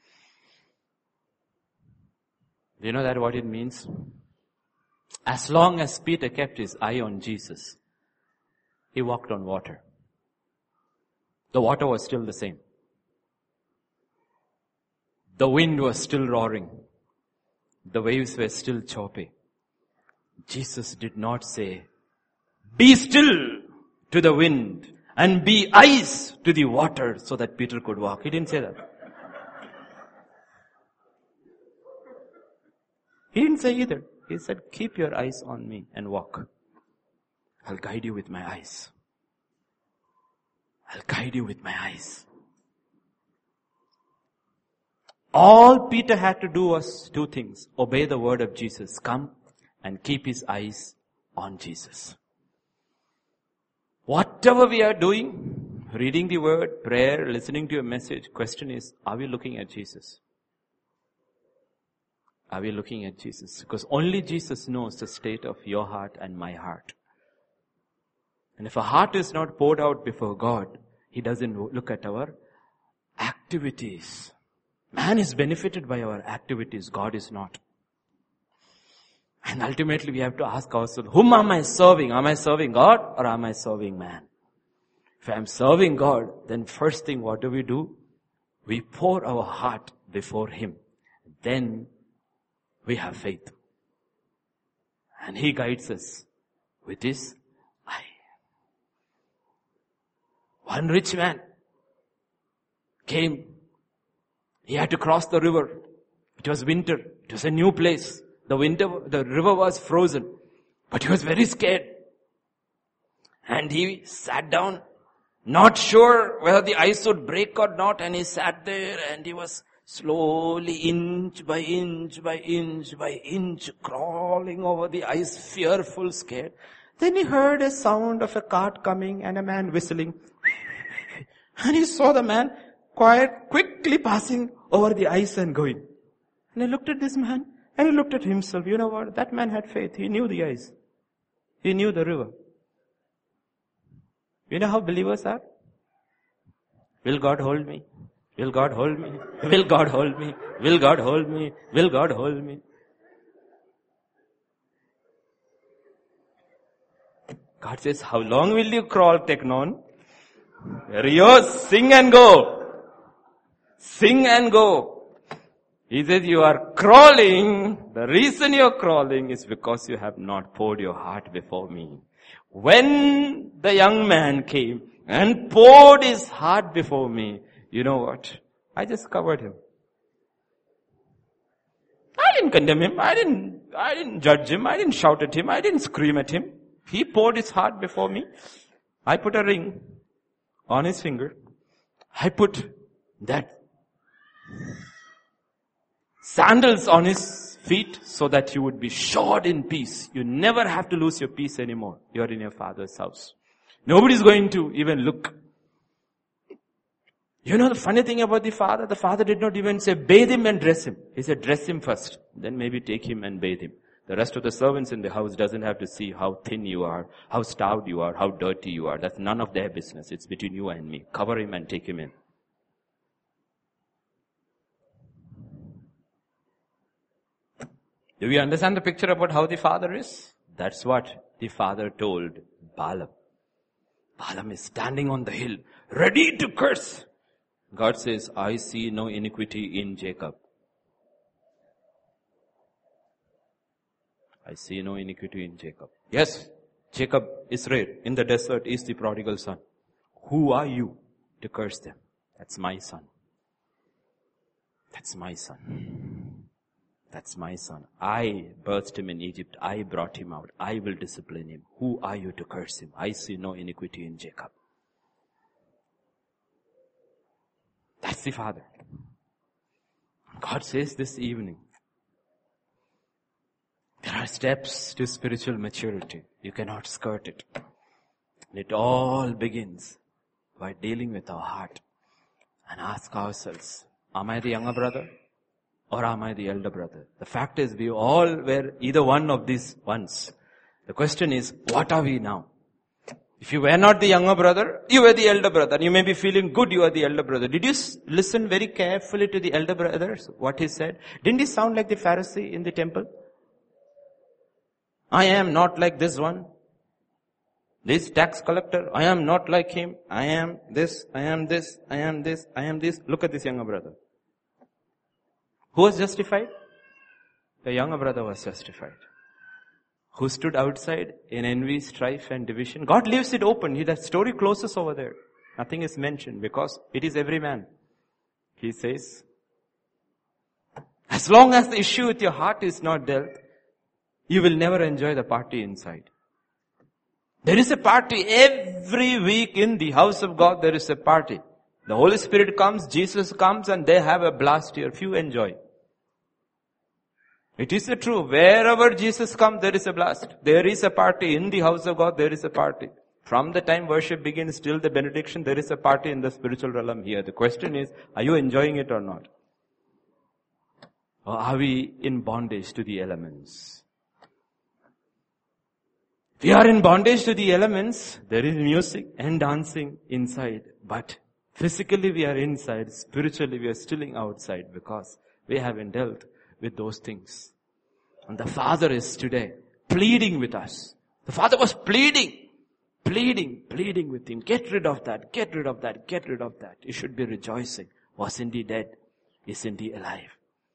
A: Do you know that what it means? As long as Peter kept his eye on Jesus, he walked on water. The water was still the same. The wind was still roaring. The waves were still choppy. Jesus did not say, be still to the wind and be eyes to the water so that Peter could walk. He didn't say that. He didn't say either. He said, keep your eyes on me and walk. I'll guide you with my eyes. I'll guide you with my eyes. All Peter had to do was two things. Obey the word of Jesus. Come and keep his eyes on Jesus. Whatever we are doing, reading the word, prayer, listening to a message, question is, are we looking at Jesus? Are we looking at Jesus? Because only Jesus knows the state of your heart and my heart. And if a heart is not poured out before God, he doesn't look at our activities. Man is benefited by our activities. God is not. And ultimately we have to ask ourselves, whom am I serving? Am I serving God or am I serving man? If I am serving God, then first thing what do we do? We pour our heart before him. Then we have faith. And he guides us with his eye. One rich man came. He had to cross the river. It was winter. It was a new place. The winter, the river was frozen. But he was very scared. And he sat down, not sure whether the ice would break or not. And he sat there and he was slowly, inch by inch by inch by inch, crawling over the ice, fearful, scared. Then he heard a sound of a cart coming and a man whistling. And he saw the man quiet, quickly passing over the ice and going. And he looked at this man and he looked at himself. You know what? That man had faith. He knew the ice. He knew the river. You know how believers are? Will God hold me? Will God hold me? Will God hold me? Will God hold me? Will God hold me? God says, how long will you crawl, Teknon? Rios, sing and go. Sing and go. He says, you are crawling. The reason you are crawling is because you have not poured your heart before me. When the young man came and poured his heart before me, you know what? I just covered him. I didn't condemn him. I didn't, I didn't judge him. I didn't shout at him. I didn't scream at him. He poured his heart before me. I put a ring on his finger. I put that sandals on his feet so that you would be shod in peace. You never have to lose your peace anymore. You're in your Father's house. Nobody's going to even look. You know the funny thing about the Father? The Father did not even say bathe him and dress him. He said dress him first. Then maybe take him and bathe him. The rest of the servants in the house doesn't have to see how thin you are, how starved you are, how dirty you are. That's none of their business. It's between you and me. Cover him and take him in. Do we understand the picture about how the Father is? That's what the Father told Balaam. Balaam is standing on the hill, ready to curse. God says, I see no iniquity in Jacob. I see no iniquity in Jacob. Yes, Jacob, Israel, in the desert is the prodigal son. Who are you to curse them? That's my son. That's my son. That's my son. I birthed him in Egypt. I brought him out. I will discipline him. Who are you to curse him? I see no iniquity in Jacob. That's the father. God says this evening, there are steps to spiritual maturity. You cannot skirt it. And it all begins by dealing with our heart and ask ourselves, am I the younger brother or am I the elder brother? The fact is we all were either one of these once. The question is, what are we now? If you were not the younger brother, you were the elder brother. You may be feeling good you are the elder brother. Did you listen very carefully to the elder brothers, what he said? Didn't he sound like the Pharisee in the temple? I am not like this one. This tax collector, I am not like him. I am this, I am this, I am this, I am this. Look at this younger brother. Who was justified? The younger brother was justified. Who stood outside in envy, strife and division? God leaves it open. He, that story closes over there. Nothing is mentioned because it is every man. He says, as long as the issue with your heart is not dealt, you will never enjoy the party inside. There is a party every week in the house of God. There is a party. The Holy Spirit comes, Jesus comes, and they have a blast here. Few enjoy. It is true. Wherever Jesus comes, there is a blast. There is a party in the house of God. There is a party. From the time worship begins till the benediction, there is a party in the spiritual realm here. The question is, are you enjoying it or not? Or are we in bondage to the elements? We are in bondage to the elements. There is music and dancing inside. But physically we are inside. Spiritually we are still outside because we haven't dealt with those things. And the Father is today pleading with us. The Father was pleading, pleading, pleading with him. Get rid of that, get rid of that, get rid of that. You should be rejoicing. Wasn't he dead? Isn't he alive?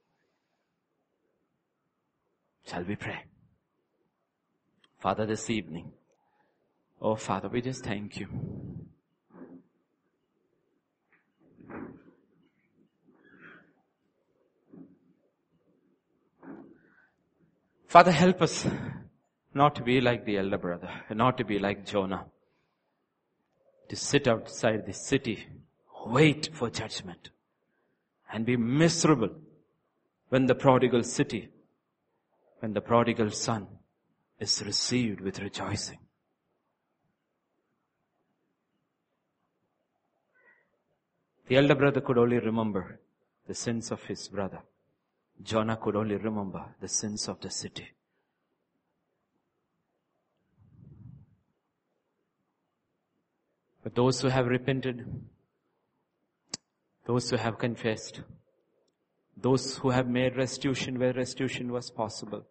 A: Shall we pray? Father, this evening, oh Father, we just thank you. Father, help us not to be like the elder brother, not to be like Jonah, to sit outside the city, wait for judgment, and be miserable when the prodigal city, when the prodigal son is received with rejoicing. The elder brother could only remember the sins of his brother. Jonah could only remember the sins of the city. But those who have repented, those who have confessed, those who have made restitution where restitution was possible,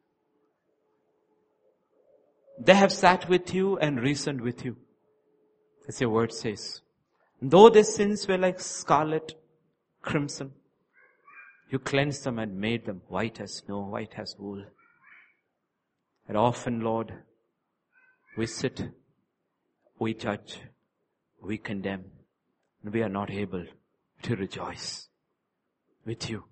A: they have sat with you and reasoned with you. As your word says. Though their sins were like scarlet, crimson, you cleansed them and made them white as snow, white as wool. And often, Lord, we sit, we judge, we condemn, and we are not able to rejoice with you.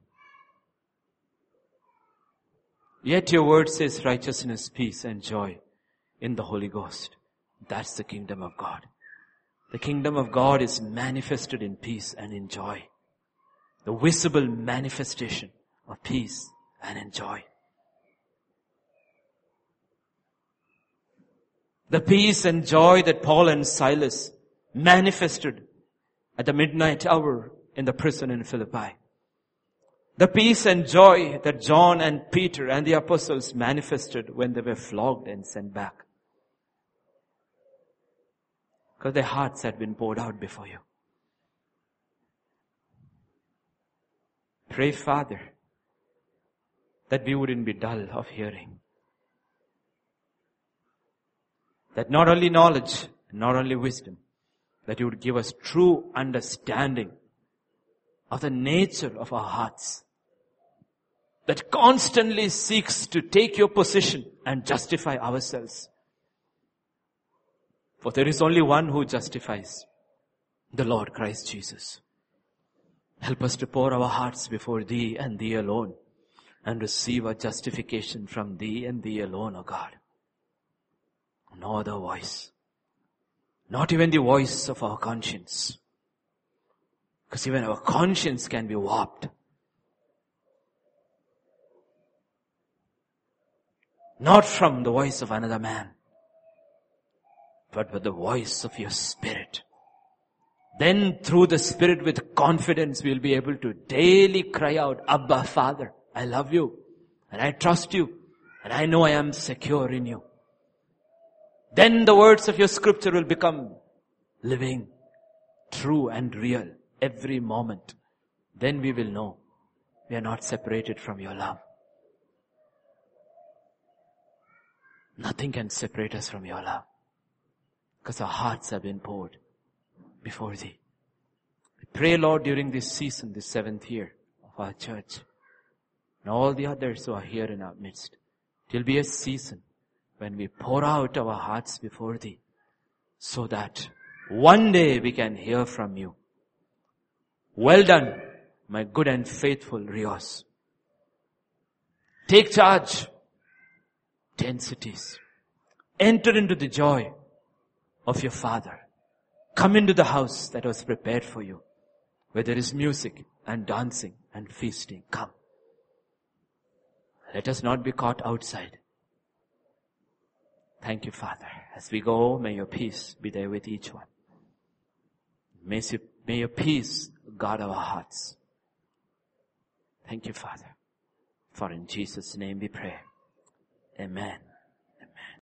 A: Yet your word says righteousness, peace, and joy in the Holy Ghost. That's the kingdom of God. The kingdom of God is manifested in peace and in joy. The visible manifestation of peace and in joy. The peace and joy that Paul and Silas manifested at the midnight hour in the prison in Philippi. The peace and joy that John and Peter and the apostles manifested when they were flogged and sent back. Because their hearts had been poured out before you. Pray, Father, that we wouldn't be dull of hearing. That not only knowledge Not only wisdom, that you would give us true understanding of the nature of our hearts, that constantly seeks to take your position and justify ourselves. For there is only one who justifies, the Lord Christ Jesus. Help us to pour our hearts before Thee and Thee alone, and receive our justification from Thee and Thee alone, O God. No other voice. Not even the voice of our conscience. Because even our conscience can be warped. Not from the voice of another man, but with the voice of your Spirit. Then through the Spirit with confidence we'll be able to daily cry out, Abba, Father, I love you and I trust you and I know I am secure in you. Then the words of your scripture will become living, true and real every moment. Then we will know we are not separated from your love. Nothing can separate us from your love, because our hearts have been poured before Thee. We pray, Lord, during this season, this seventh year of our church, and all the others who are here in our midst, it will be a season when we pour out our hearts before Thee, so that one day we can hear from You. Well done, my good and faithful Rios. Take charge. Ten cities. Enter into the joy of your Father. Come into the house that was prepared for you, where there is music and dancing and feasting. Come. Let us not be caught outside. Thank You, Father. As we go, may Your peace be there with each one. May you, may Your peace guard our hearts. Thank You, Father. For in Jesus' name we pray. Amen.